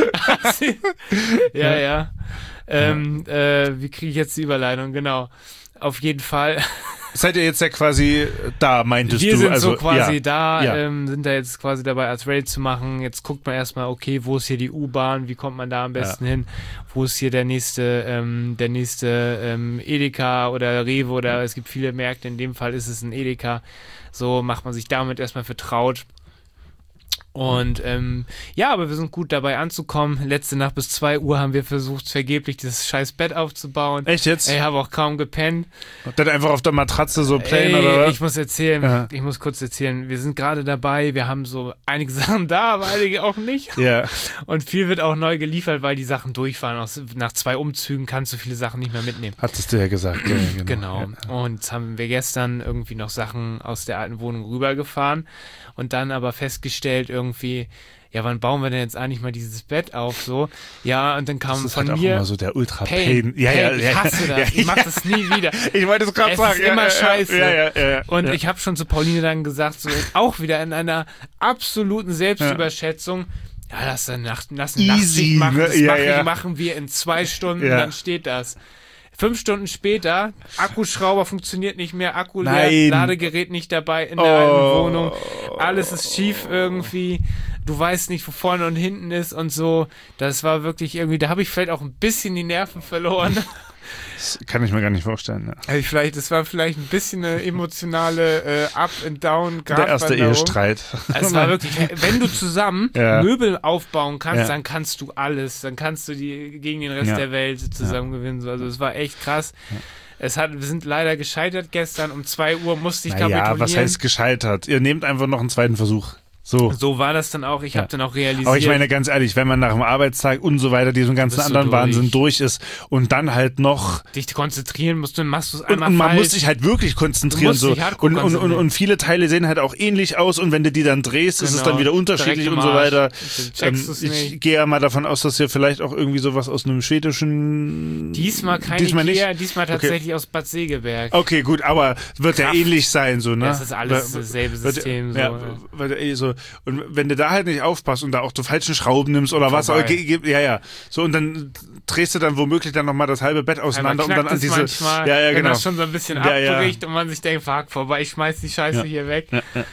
S3: ja, ja. ja. Ähm, äh, wie kriege ich jetzt die Überleitung? Genau. Auf jeden Fall.
S2: Seid ihr jetzt ja quasi da, meintest
S3: Wir
S2: du?
S3: Wir sind
S2: also,
S3: so quasi
S2: ja,
S3: da,
S2: ja.
S3: Ähm, sind da jetzt quasi dabei, als Raid zu machen. Jetzt guckt man erstmal, okay, wo ist hier die U-Bahn, wie kommt man da am besten ja. hin? Wo ist hier der nächste, ähm, der nächste ähm, Edeka oder Rewe oder es gibt viele Märkte, in dem Fall ist es ein Edeka. So macht man sich damit erstmal vertraut. Und ähm, ja, aber wir sind gut dabei anzukommen. Letzte Nacht bis zwei Uhr haben wir versucht, vergeblich das scheiß Bett aufzubauen.
S2: Echt jetzt?
S3: Ich habe auch kaum gepennt.
S2: Und dann einfach auf der Matratze so plain
S3: Ey,
S2: oder was?
S3: Ich muss erzählen,
S2: ja.
S3: ich muss kurz erzählen. Wir sind gerade dabei, wir haben so einige Sachen da, aber einige auch nicht.
S2: Ja.
S3: Und viel wird auch neu geliefert, weil die Sachen durchfahren. Aus, nach zwei Umzügen kannst du viele Sachen nicht mehr mitnehmen.
S2: Hattest du ja gesagt. Ja, genau.
S3: genau.
S2: Ja.
S3: Und jetzt haben wir gestern irgendwie noch Sachen aus der alten Wohnung rübergefahren und dann aber festgestellt irgendwie, ja, wann bauen wir denn jetzt eigentlich mal dieses Bett auf, so? Ja, und dann kam
S2: das ist
S3: von
S2: halt
S3: mir...
S2: auch immer so der
S3: Pain,
S2: Ultra-Pain. Ja,
S3: Pain,
S2: ja,
S3: ich
S2: ja,
S3: hasse das,
S2: ja,
S3: ich mach
S2: ja.
S3: das nie wieder.
S2: Ich wollte es gerade sagen.
S3: Es ist immer
S2: ja,
S3: scheiße.
S2: Ja, ja, ja, ja,
S3: und
S2: ja.
S3: ich habe schon zu Pauline dann gesagt, so auch wieder in einer absoluten Selbstüberschätzung, ja, lass dann Nacht, lass eine Nachtschicht machen, das
S2: ja,
S3: mach
S2: ja.
S3: ich, machen wir in zwei Stunden,
S2: ja.
S3: dann steht das. Fünf Stunden später, Akkuschrauber funktioniert nicht mehr, Akku leer,
S2: Nein.
S3: Ladegerät nicht dabei in der oh. alten Wohnung, alles ist schief irgendwie, du weißt nicht, wo vorne und hinten ist und so. Das war wirklich irgendwie, da habe ich vielleicht auch ein bisschen die Nerven verloren.
S2: Das kann ich mir gar nicht vorstellen. Ja.
S3: Also vielleicht, das war vielleicht ein bisschen eine emotionale äh, Up and Down.
S2: Der erste Ehestreit.
S3: Es war wirklich, wenn du zusammen
S2: ja.
S3: Möbel aufbauen kannst,
S2: ja.
S3: dann kannst du alles. Dann kannst du die gegen den Rest
S2: ja.
S3: der Welt zusammen ja. gewinnen. Also es war echt krass.
S2: Ja.
S3: Es hat, wir sind leider gescheitert gestern. Um zwei Uhr musste ich
S2: naja,
S3: kapitulieren.
S2: was heißt gescheitert? Ihr nehmt einfach noch einen zweiten Versuch. So.
S3: So war das dann auch. Ich
S2: Ja.
S3: habe dann auch realisiert.
S2: Aber ich meine, ganz ehrlich, wenn man nach dem Arbeitstag und so weiter diesen ganzen
S3: bist du
S2: anderen
S3: durch.
S2: Wahnsinn durch ist und dann halt noch
S3: dich konzentrieren musst, dann machst du es
S2: und,
S3: einmal
S2: und man
S3: falsch.
S2: muss sich halt wirklich konzentrieren
S3: musst
S2: so
S3: dich hardcore
S2: und, und, und,
S3: konzentrieren.
S2: und viele Teile sehen halt auch ähnlich aus und wenn du die dann drehst, ist es
S3: Genau.
S2: dann wieder unterschiedlich
S3: Direkt im
S2: und so
S3: Arsch.
S2: weiter.
S3: Dann checkst
S2: Ähm,
S3: du's
S2: ich
S3: nicht.
S2: gehe ja mal davon aus, dass hier vielleicht auch irgendwie sowas aus einem schwedischen
S3: Diesmal kein
S2: diesmal
S3: Ikea,
S2: nicht.
S3: diesmal tatsächlich aus Bad Segeberg.
S2: Okay, gut, aber wird ja
S3: Kraft.
S2: ähnlich sein so, ne?
S3: Das ist alles
S2: Weil-
S3: dasselbe
S2: weil-
S3: System. So.
S2: Ja, weil, ey, so und wenn du da halt nicht aufpasst und da auch die falschen Schrauben nimmst oder was,
S3: Vorbei.
S2: aber ge- ge- ja, ja, so und dann drehst du dann womöglich dann nochmal das halbe Bett auseinander, um
S3: Einmal
S2: dann an
S3: knackt es
S2: diese,
S3: manchmal,
S2: ja, ja,
S3: wenn
S2: genau.
S3: das schon so ein bisschen
S2: Ja, ja.
S3: abbricht und man sich denkt, fuck, vorbei, ich schmeiß die Scheiße
S2: Ja.
S3: hier weg.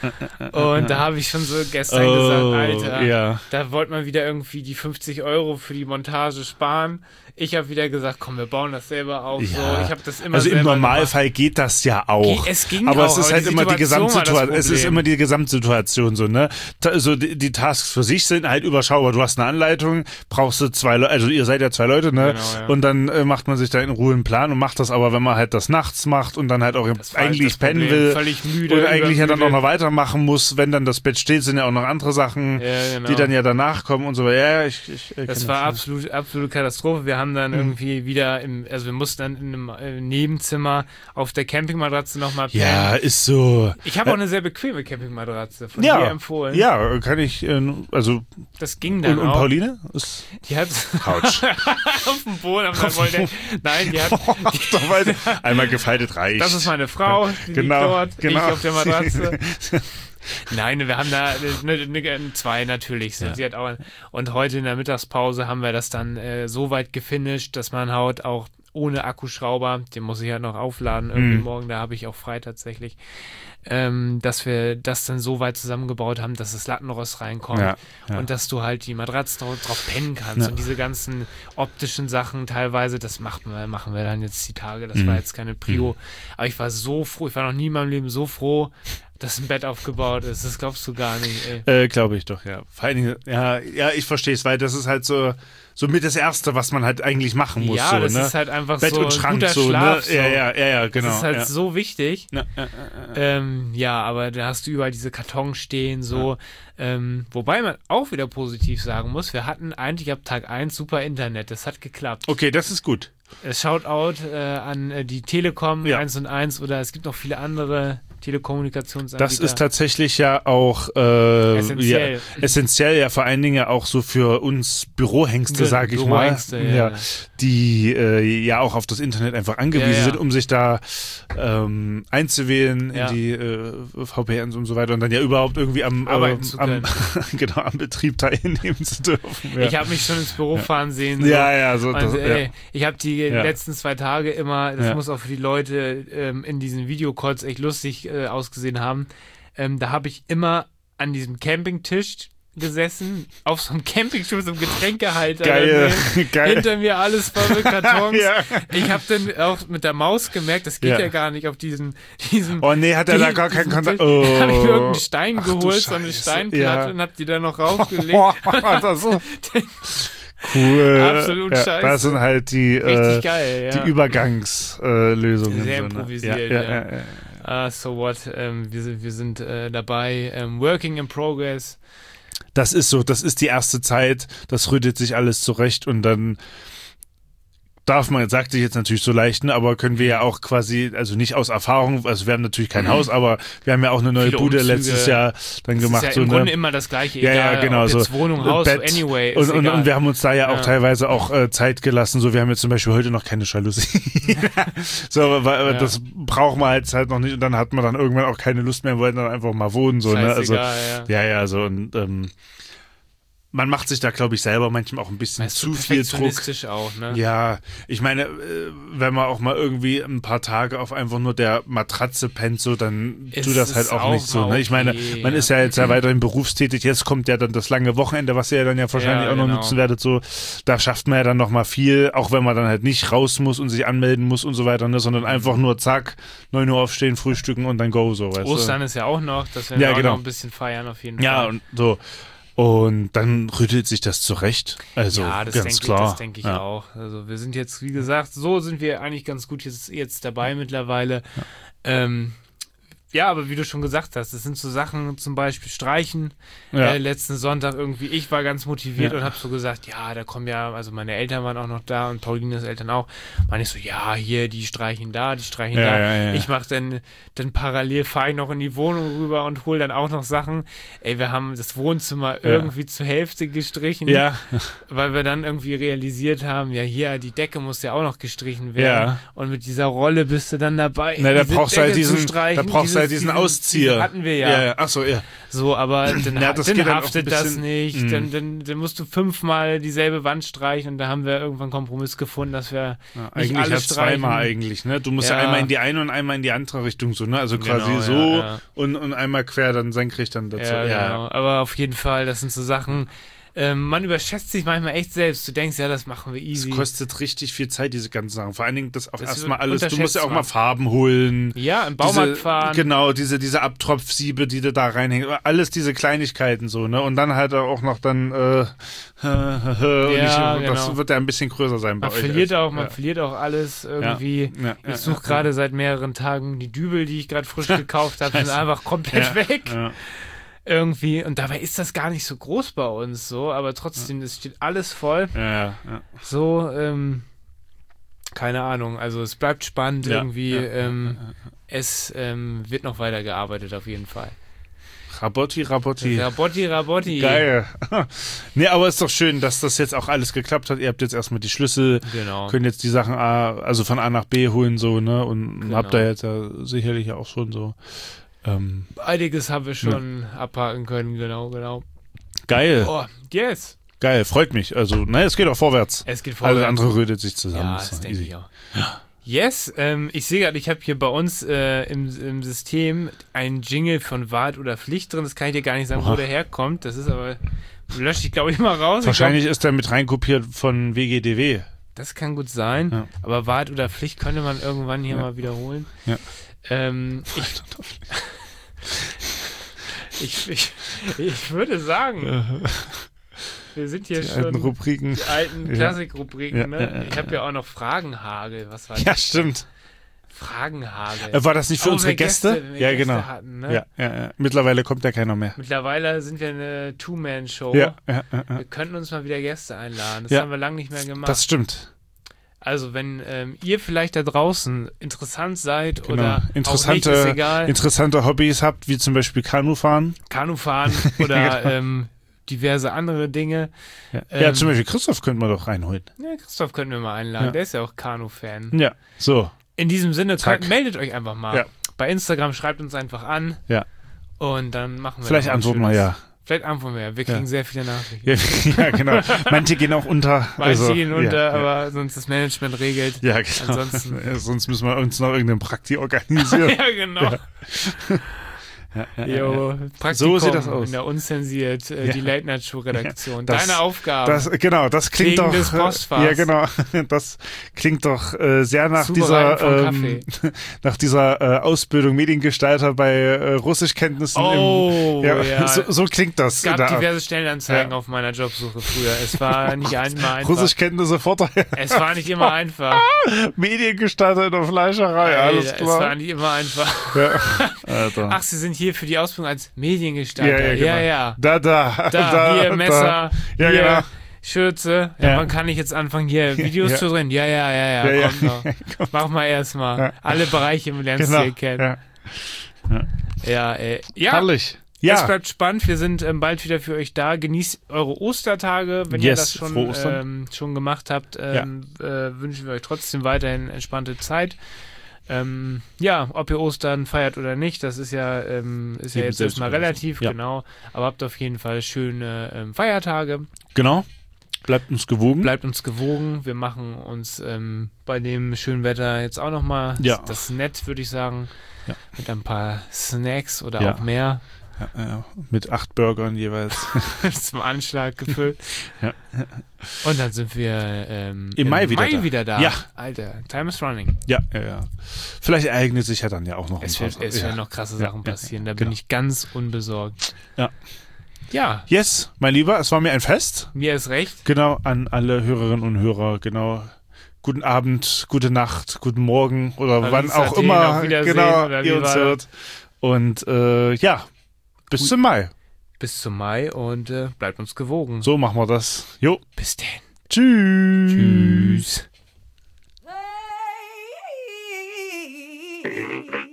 S3: Und da habe ich schon so gestern
S2: Oh,
S3: gesagt, Alter,
S2: ja.
S3: da wollte man wieder irgendwie die fünfzig Euro für die Montage sparen. Ich habe wieder gesagt, komm, wir bauen das selber auf.
S2: Ja.
S3: So, ich habe das immer
S2: Also im
S3: selber
S2: Normalfall geht das ja auch.
S3: Ge- es ging
S2: aber
S3: auch,
S2: es ist
S3: aber
S2: halt
S3: die
S2: immer die
S3: Situation war das
S2: Gesamtsituation. Es ist
S3: Problem.
S2: immer die Gesamtsituation so, ne? Ta- Also die, die Tasks für sich sind halt überschaubar. Du hast eine Anleitung, brauchst du zwei Leute, also ihr seid ja zwei Leute, ne?
S3: Genau, ja.
S2: Und dann äh, macht man sich da in Ruhe einen Plan und macht das aber, wenn man halt das nachts macht und dann halt auch
S3: Das war halt
S2: eigentlich
S3: das
S2: pennen
S3: Problem.
S2: will
S3: Völlig müde,
S2: und eigentlich ja dann auch
S3: übermüdet.
S2: noch weitermachen muss, wenn dann das Bett steht, sind ja auch noch andere Sachen,
S3: Ja, genau.
S2: die dann ja danach kommen und so. Ja, ja, ich, ich äh,
S3: Das
S2: kenn
S3: war
S2: ja.
S3: absolut, absolute Katastrophe. Wir haben dann irgendwie wieder im, also wir mussten dann in einem äh, Nebenzimmer auf der Campingmatratze nochmal pennen.
S2: Ja, ist so.
S3: Ich habe auch eine sehr bequeme Campingmatratze von
S2: Ja,
S3: dir empfohlen.
S2: ja, kann ich, äh, also
S3: Das ging dann
S2: und, und
S3: auch.
S2: Pauline? Ist
S3: Die hat
S2: Couch.
S3: auf dem Boden, aber dann wollte, nein, die hat,
S2: Doch, weil einmal gefaltet reicht.
S3: das ist meine Frau, die
S2: Genau,
S3: liegt dort,
S2: genau.
S3: ich auf der Matratze. Nein, wir haben da eine, eine, zwei natürlich. Sind
S2: Ja.
S3: sie hat auch, und heute in der Mittagspause haben wir das dann äh, so weit gefinisht, dass man haut auch ohne Akkuschrauber, den muss ich halt noch aufladen irgendwie
S2: Mhm.
S3: morgen, da habe ich auch frei tatsächlich, ähm, dass wir das dann so weit zusammengebaut haben, dass das Lattenrost reinkommt
S2: Ja, ja.
S3: und dass du halt die Matratze drauf, drauf pennen kannst
S2: Ja.
S3: und diese ganzen optischen Sachen teilweise, das machen wir, machen wir dann jetzt die Tage, das
S2: Mhm.
S3: war jetzt keine Prio, aber ich war so froh, ich war noch nie in meinem Leben so froh, dass ein Bett aufgebaut ist, das glaubst du gar nicht, ey.
S2: Äh, glaube ich doch, ja. Vor allen Dingen, ja, ja, ich verstehe es, weil das ist halt so, so mit das Erste, was man halt eigentlich machen muss.
S3: Ja,
S2: so,
S3: das
S2: ne?
S3: ist halt einfach
S2: Bett
S3: so
S2: und Schrank,
S3: guter
S2: so,
S3: Schlaf.
S2: ne? Ja,
S3: so.
S2: ja, ja, ja, genau.
S3: Das ist halt
S2: ja.
S3: so wichtig.
S2: Ja, ja, ja, ja.
S3: Ähm, ja, aber da hast du überall diese Kartons stehen, so. Ähm, wobei man auch wieder positiv sagen muss, wir hatten eigentlich ab Tag eins super Internet. Das hat geklappt.
S2: Okay, das ist gut.
S3: Äh, Shoutout äh, an äh, die Telekom
S2: Ja.
S3: eins und eins oder es gibt noch viele andere Telekommunikationsanbieter.
S2: Das ist tatsächlich ja auch äh,
S3: Essentiell.
S2: Ja, essentiell, ja vor allen Dingen ja auch so für uns Bürohengste,
S3: Ge-
S2: sag ich
S3: Bürohengste,
S2: mal,
S3: ja.
S2: die äh, ja auch auf das Internet einfach angewiesen
S3: Ja, ja.
S2: sind, um sich da ähm, einzuwählen
S3: Ja.
S2: in die äh, V P Ns und so weiter und dann ja überhaupt irgendwie am,
S3: Arbeiten
S2: ähm,
S3: zu
S2: am,
S3: können.
S2: genau, am Betrieb teilnehmen zu dürfen. Ja,
S3: Ich habe mich schon ins Büro fahren sehen. So.
S2: ja, ja, so
S3: Und,
S2: das,
S3: ey,
S2: ja.
S3: ich habe die
S2: Ja.
S3: letzten zwei Tage immer, das
S2: Ja.
S3: muss auch für die Leute ähm, in diesen Videocalls echt lustig äh, ausgesehen haben, ähm, da habe ich immer an diesem Campingtisch gesessen, auf so einem Campingstuhl, so einem Getränkehalter.
S2: Geil,
S3: daneben.
S2: geil.
S3: Hinter mir alles voll mit Kartons.
S2: Ja.
S3: Ich habe dann auch mit der Maus gemerkt, das geht ja,
S2: Ja.
S3: gar nicht auf diesen, diesen
S2: Oh nee, hat er da gar keinen Kontakt. Oh.
S3: Da habe ich mir irgendeinen Stein
S2: Ach du
S3: geholt, so eine
S2: Scheiße.
S3: Steinplatte
S2: Ja.
S3: und hab die dann noch raufgelegt.
S2: das so. Cool.
S3: Absolut
S2: ja,
S3: scheiße.
S2: Das sind halt die,
S3: Richtig
S2: äh,
S3: geil, ja.
S2: die Übergangslösungen. Äh, Lösungen,
S3: Sehr
S2: so, ne?
S3: improvisiert,
S2: ja.
S3: ja.
S2: ja, ja, ja.
S3: Ah, so what? Ähm, wir sind, wir sind äh, dabei. Ähm, working in progress.
S2: Das ist so, das ist die erste Zeit, das rüttet sich alles zurecht und dann darf man, sagt sich jetzt natürlich so leicht, ne, aber können wir ja auch quasi, also nicht aus Erfahrung, also wir haben natürlich kein Haus, aber wir haben ja auch eine neue
S3: Viele
S2: Bude
S3: Umzüge.
S2: letztes Jahr dann
S3: Das
S2: gemacht.
S3: ist ja
S2: so,
S3: im
S2: ne?
S3: Grunde immer das Gleiche.
S2: Ja, ja,
S3: egal,
S2: genau.
S3: ob
S2: So
S3: jetzt Wohnung, Haus,
S2: Bett.
S3: anyway. Ist
S2: Und, und,
S3: egal.
S2: und wir haben uns da ja auch
S3: Ja.
S2: teilweise auch äh, Zeit gelassen. So, wir haben jetzt zum Beispiel heute noch keine Jalousie. so, weil
S3: Ja.
S2: das braucht man jetzt halt noch nicht. Und dann hat man dann irgendwann auch keine Lust mehr, wollen dann einfach mal wohnen. So, ne? Also,
S3: Scheißegal,
S2: ja, ja, so und ähm, man macht sich da, glaube ich, selber manchmal auch ein bisschen
S3: Weißt
S2: zu
S3: du,
S2: viel Druck.
S3: perfektionistisch auch, ne?
S2: Ja, ich meine, äh, wenn man auch mal irgendwie ein paar Tage auf einfach nur der Matratze pennt, so, dann
S3: Es
S2: tut das halt
S3: ist
S2: auch,
S3: auch
S2: nicht so.
S3: mal
S2: Ne? Ich meine,
S3: okay,
S2: man
S3: ja.
S2: ist ja jetzt ja weiterhin berufstätig, jetzt kommt ja dann das lange Wochenende, was ihr ja dann ja wahrscheinlich
S3: Ja,
S2: auch noch
S3: genau.
S2: nutzen werdet, so. Da schafft man ja dann noch mal viel, auch wenn man dann halt nicht raus muss und sich anmelden muss und so weiter, ne? sondern einfach nur zack, neun Uhr aufstehen, frühstücken und dann go, so, weißt
S3: Ostern ist ja auch noch, dass wir
S2: Ja,
S3: auch
S2: genau.
S3: noch ein bisschen feiern auf jeden
S2: du. Ja,
S3: Fall.
S2: und so. Und dann rüttelt sich das zurecht. Also,
S3: ja, das
S2: ganz
S3: denke
S2: klar.
S3: ich, das denke ich
S2: ja.
S3: auch. Also wir sind jetzt, wie gesagt, so sind wir eigentlich ganz gut jetzt, jetzt dabei mittlerweile. Ähm, Ja, aber wie du schon gesagt hast, das sind so Sachen, zum Beispiel Streichen.
S2: Ja.
S3: Äh, letzten Sonntag irgendwie, ich war ganz motiviert
S2: Ja.
S3: und habe so gesagt, ja, da kommen ja, also meine Eltern waren auch noch da und Paulines Eltern auch. Meine ich so, ja, hier, die streichen da, die streichen
S2: Ja,
S3: da.
S2: ja, ja.
S3: Ich mache dann, dann parallel, fahre ich noch in die Wohnung rüber und hole dann auch noch Sachen. Ey, wir haben das Wohnzimmer irgendwie zur Hälfte gestrichen,
S2: Ja.
S3: weil wir dann irgendwie realisiert haben, ja, hier, die Decke muss ja auch noch gestrichen werden.
S2: Ja.
S3: Und mit dieser Rolle bist du dann dabei.
S2: Na, da
S3: diese
S2: brauchst du halt
S3: Decke zu
S2: diesen, da
S3: streichen,
S2: brauchst du halt
S3: dieses-
S2: diesen
S3: diesen-
S2: Auszieher.
S3: diesen hatten wir ja.
S2: Ja, ja. Ach so, ja.
S3: So, aber dann,
S2: Ja, das
S3: dann
S2: geht dann auch ein
S3: haftet das
S2: bisschen-
S3: nicht.
S2: Mhm.
S3: Dann, dann, dann musst du fünfmal dieselbe Wand streichen und da haben wir irgendwann einen Kompromiss gefunden, dass wir
S2: Ja,
S3: nicht
S2: eigentlich
S3: alle
S2: ja
S3: streichen.
S2: zweimal eigentlich, ne? Du musst ja.
S3: Ja.
S2: einmal in die eine und einmal in die andere Richtung so, ne? Also quasi
S3: Genau,
S2: so
S3: ja, ja.
S2: Und, und einmal quer dann senkrecht dann dazu.
S3: Ja, genau. Aber auf jeden Fall, das sind so Sachen, ähm, man überschätzt sich manchmal echt selbst. Du denkst, ja, das machen wir
S2: Es
S3: easy.
S2: kostet richtig viel Zeit, diese ganzen Sachen. Vor allen Dingen das auch
S3: Das
S2: erstmal
S3: wird
S2: alles. Du musst ja auch
S3: unterschätzt
S2: mal Farben holen.
S3: Ja, im Baumarkt
S2: diese,
S3: fahren.
S2: Genau, diese, diese Abtropfsiebe, die du da reinhängen. Alles diese Kleinigkeiten so, ne? Und dann halt auch noch dann äh, und
S3: Ja,
S2: ich, das
S3: genau.
S2: wird ja ein bisschen größer sein bei
S3: Man
S2: euch.
S3: verliert
S2: als-
S3: auch, man
S2: ja.
S3: verliert auch alles irgendwie.
S2: Ja, ja,
S3: Ich suche gerade seit mehreren Tagen die Dübel, die ich gerade frisch gekauft habe, sind
S2: Scheiße.
S3: einfach komplett
S2: ja,
S3: weg.
S2: Ja.
S3: Irgendwie. Und dabei ist das gar nicht so groß bei uns so, aber trotzdem, es steht alles voll.
S2: Ja, ja, ja.
S3: So, ähm, keine Ahnung. Also es bleibt spannend
S2: Ja,
S3: irgendwie.
S2: ja,
S3: ähm, Es ähm, wird noch weiter gearbeitet auf jeden Fall.
S2: Rabotti, Rabotti.
S3: Rabotti, Rabotti.
S2: Geil. Nee, aber ist doch schön, dass das jetzt auch alles geklappt hat. Ihr habt jetzt erstmal die Schlüssel,
S3: Genau.
S2: könnt jetzt die Sachen A, also von A nach B holen, so, ne? Und
S3: Genau.
S2: habt da jetzt ja sicherlich auch schon so. Ähm,
S3: Einiges haben wir schon abhaken können, genau, genau.
S2: geil,
S3: Oh, yes.
S2: geil, freut mich. Also, ne, es geht auch vorwärts.
S3: Es geht vorwärts.
S2: Alles andere rödet sich zusammen.
S3: Ja,
S2: Ist
S3: das
S2: doch
S3: denke
S2: easy.
S3: ich auch. Yes, ähm, ich sehe gerade, ich habe hier bei uns äh, im, im System einen Jingle von Wahrheit oder Pflicht drin. Das kann ich dir gar nicht sagen,
S2: Oha.
S3: wo der herkommt. Das ist aber, lösche ich glaube ich mal raus.
S2: Wahrscheinlich ist der mit reinkopiert von W G D W.
S3: Ich glaub, das kann gut sein,
S2: Ja.
S3: aber Wahrheit oder Pflicht könnte man irgendwann hier
S2: Ja.
S3: mal wiederholen.
S2: Ja.
S3: Ähm, ich, ich, ich, ich würde sagen, wir sind hier
S2: Die
S3: schon
S2: alten Rubriken.
S3: die alten
S2: Ja.
S3: Klassikrubriken.
S2: Ja,
S3: Ne?
S2: ja, ja,
S3: Ich habe ja auch noch Fragenhagel. Was war
S2: Ja,
S3: das?
S2: stimmt.
S3: Fragenhagel.
S2: Äh, War das nicht für
S3: Oh,
S2: unsere
S3: wenn
S2: Gäste?
S3: wenn wir
S2: Ja,
S3: Gäste
S2: genau.
S3: Hatten, ne?
S2: Ja, ja, ja. Mittlerweile kommt ja keiner mehr.
S3: Mittlerweile sind wir eine Two-Man-Show.
S2: Ja, ja, ja, ja.
S3: Wir könnten uns mal wieder Gäste einladen. Das
S2: Ja.
S3: haben wir lange nicht mehr gemacht.
S2: Das stimmt.
S3: Also, wenn ähm, ihr vielleicht da draußen interessant seid
S2: Genau.
S3: oder
S2: Interessante,
S3: auch nicht, ist egal,
S2: interessante Hobbys habt, wie zum Beispiel Kanufahren.
S3: Kanufahren oder ähm, diverse andere Dinge.
S2: Ja,
S3: Ähm,
S2: ja, zum Beispiel Christoph könnten wir doch reinholen.
S3: Ja, Christoph könnten wir mal einladen.
S2: Ja.
S3: Der ist ja auch Kanu-Fan.
S2: Ja, so.
S3: In diesem Sinne,
S2: Zack.
S3: könnt, meldet euch einfach mal.
S2: Ja.
S3: Bei Instagram schreibt uns einfach an.
S2: Ja.
S3: Und dann machen wir
S2: Vielleicht
S3: noch ein
S2: antworten wir
S3: schönes-
S2: ja.
S3: Vielleicht antworten wir ja. Wir kriegen
S2: Ja.
S3: sehr viele Nachrichten.
S2: Ja, ja, genau. Manche gehen auch unter.
S3: Manche
S2: also,
S3: gehen unter,
S2: ja, ja.
S3: aber sonst das Management regelt.
S2: Ja, genau.
S3: Ansonsten-
S2: Ja, sonst müssen wir uns noch irgendeine Prakti organisieren.
S3: Ja, genau.
S2: Ja. Ja, ja, ja.
S3: Jo, Praktikum
S2: So sieht das aus.
S3: in der Unzensiert, äh,
S2: Ja.
S3: die Late Night Show Redaktion.
S2: Ja, das-
S3: Deine Aufgabe.
S2: Das, genau, das klingt
S3: Wegen
S2: doch.
S3: des Postfachs.
S2: Ja, genau. Das klingt doch äh, sehr nach dieser,
S3: Zubereiten von
S2: ähm, nach dieser äh, Ausbildung Mediengestalter bei äh, Russischkenntnissen.
S3: Oh,
S2: im, ja,
S3: ja.
S2: So, so klingt das.
S3: Es gab
S2: in der Art.
S3: diverse Stellenanzeigen
S2: Ja.
S3: auf meiner Jobsuche früher. Es war nicht ein- immer einfach.
S2: Russischkenntnisse Vorteil.
S3: Es war nicht immer einfach.
S2: Mediengestalter in der Fleischerei, alles
S3: Alter, Es war
S2: klar.
S3: nicht immer einfach.
S2: Ja. Alter.
S3: Ach, Sie sind hier für die Ausbildung als Mediengestalter.
S2: ja, ja, genau.
S3: ja, ja.
S2: Da, da,
S3: Da, hier Messer,
S2: Ja,
S3: hier
S2: genau.
S3: Schürze. Ja,
S2: Ja.
S3: man kann nicht jetzt anfangen, hier Videos
S2: Ja.
S3: zu drehen. Ja, ja, ja, ja,
S2: Ja, ja.
S3: komm doch. Mach mal erstmal.
S2: Ja.
S3: Alle Bereiche lernst
S2: Genau.
S3: du hier kennen.
S2: Ja.
S3: Ja, äh, ja.
S2: Herrlich.
S3: Es
S2: Ja,
S3: bleibt spannend. Wir sind ähm, bald wieder für euch da. Genießt eure Ostertage. Wenn ihr
S2: Yes,
S3: das schon,
S2: frohe Ostern.
S3: ähm, schon gemacht habt, ähm, äh, wünschen wir euch trotzdem weiterhin entspannte Zeit. Ähm, ja, ob ihr Ostern feiert oder nicht, das ist ja, ähm, ist ja
S2: Jedem
S3: jetzt erstmal
S2: selbst
S3: relativ,
S2: ja.
S3: genau. Aber habt auf jeden Fall schöne ähm, Feiertage.
S2: genau. Bleibt uns gewogen.
S3: Bleibt uns gewogen. Wir machen uns ähm, bei dem schönen Wetter jetzt auch nochmal
S2: Ja.
S3: das ist nett, würde ich sagen.
S2: Ja.
S3: Mit ein paar Snacks oder
S2: Ja.
S3: auch mehr
S2: Ja, ja, mit acht Burgern jeweils.
S3: zum Anschlag gefüllt.
S2: Ja.
S3: Und dann sind wir ähm,
S2: Im Mai wieder da.
S3: da.
S2: Ja.
S3: Alter, time is running.
S2: Ja, ja, ja. Vielleicht ereignet sich ja dann ja auch noch
S3: Es
S2: ein
S3: wird,
S2: paar
S3: es
S2: Sachen.
S3: werden
S2: Ja.
S3: noch krasse
S2: Ja,
S3: Sachen
S2: ja,
S3: passieren.
S2: ja,
S3: Da bin
S2: genau.
S3: ich ganz unbesorgt.
S2: Ja.
S3: Ja,
S2: Yes, mein Lieber, es war mir ein Fest.
S3: mir ist recht.
S2: Genau, an alle Hörerinnen und Hörer, genau. Guten Abend, gute Nacht, guten Morgen oder
S3: Paris,
S2: wann auch
S3: Athen,
S2: immer
S3: auf Wiedersehen
S2: genau,
S3: oder
S2: ihr
S3: wie
S2: uns
S3: war
S2: hört. Und äh, ja, bis zum Mai.
S3: Bis zum Mai und äh, bleibt uns gewogen.
S2: So machen wir das. Jo.
S3: Bis denn.
S2: Tschüss.
S3: Tschüss.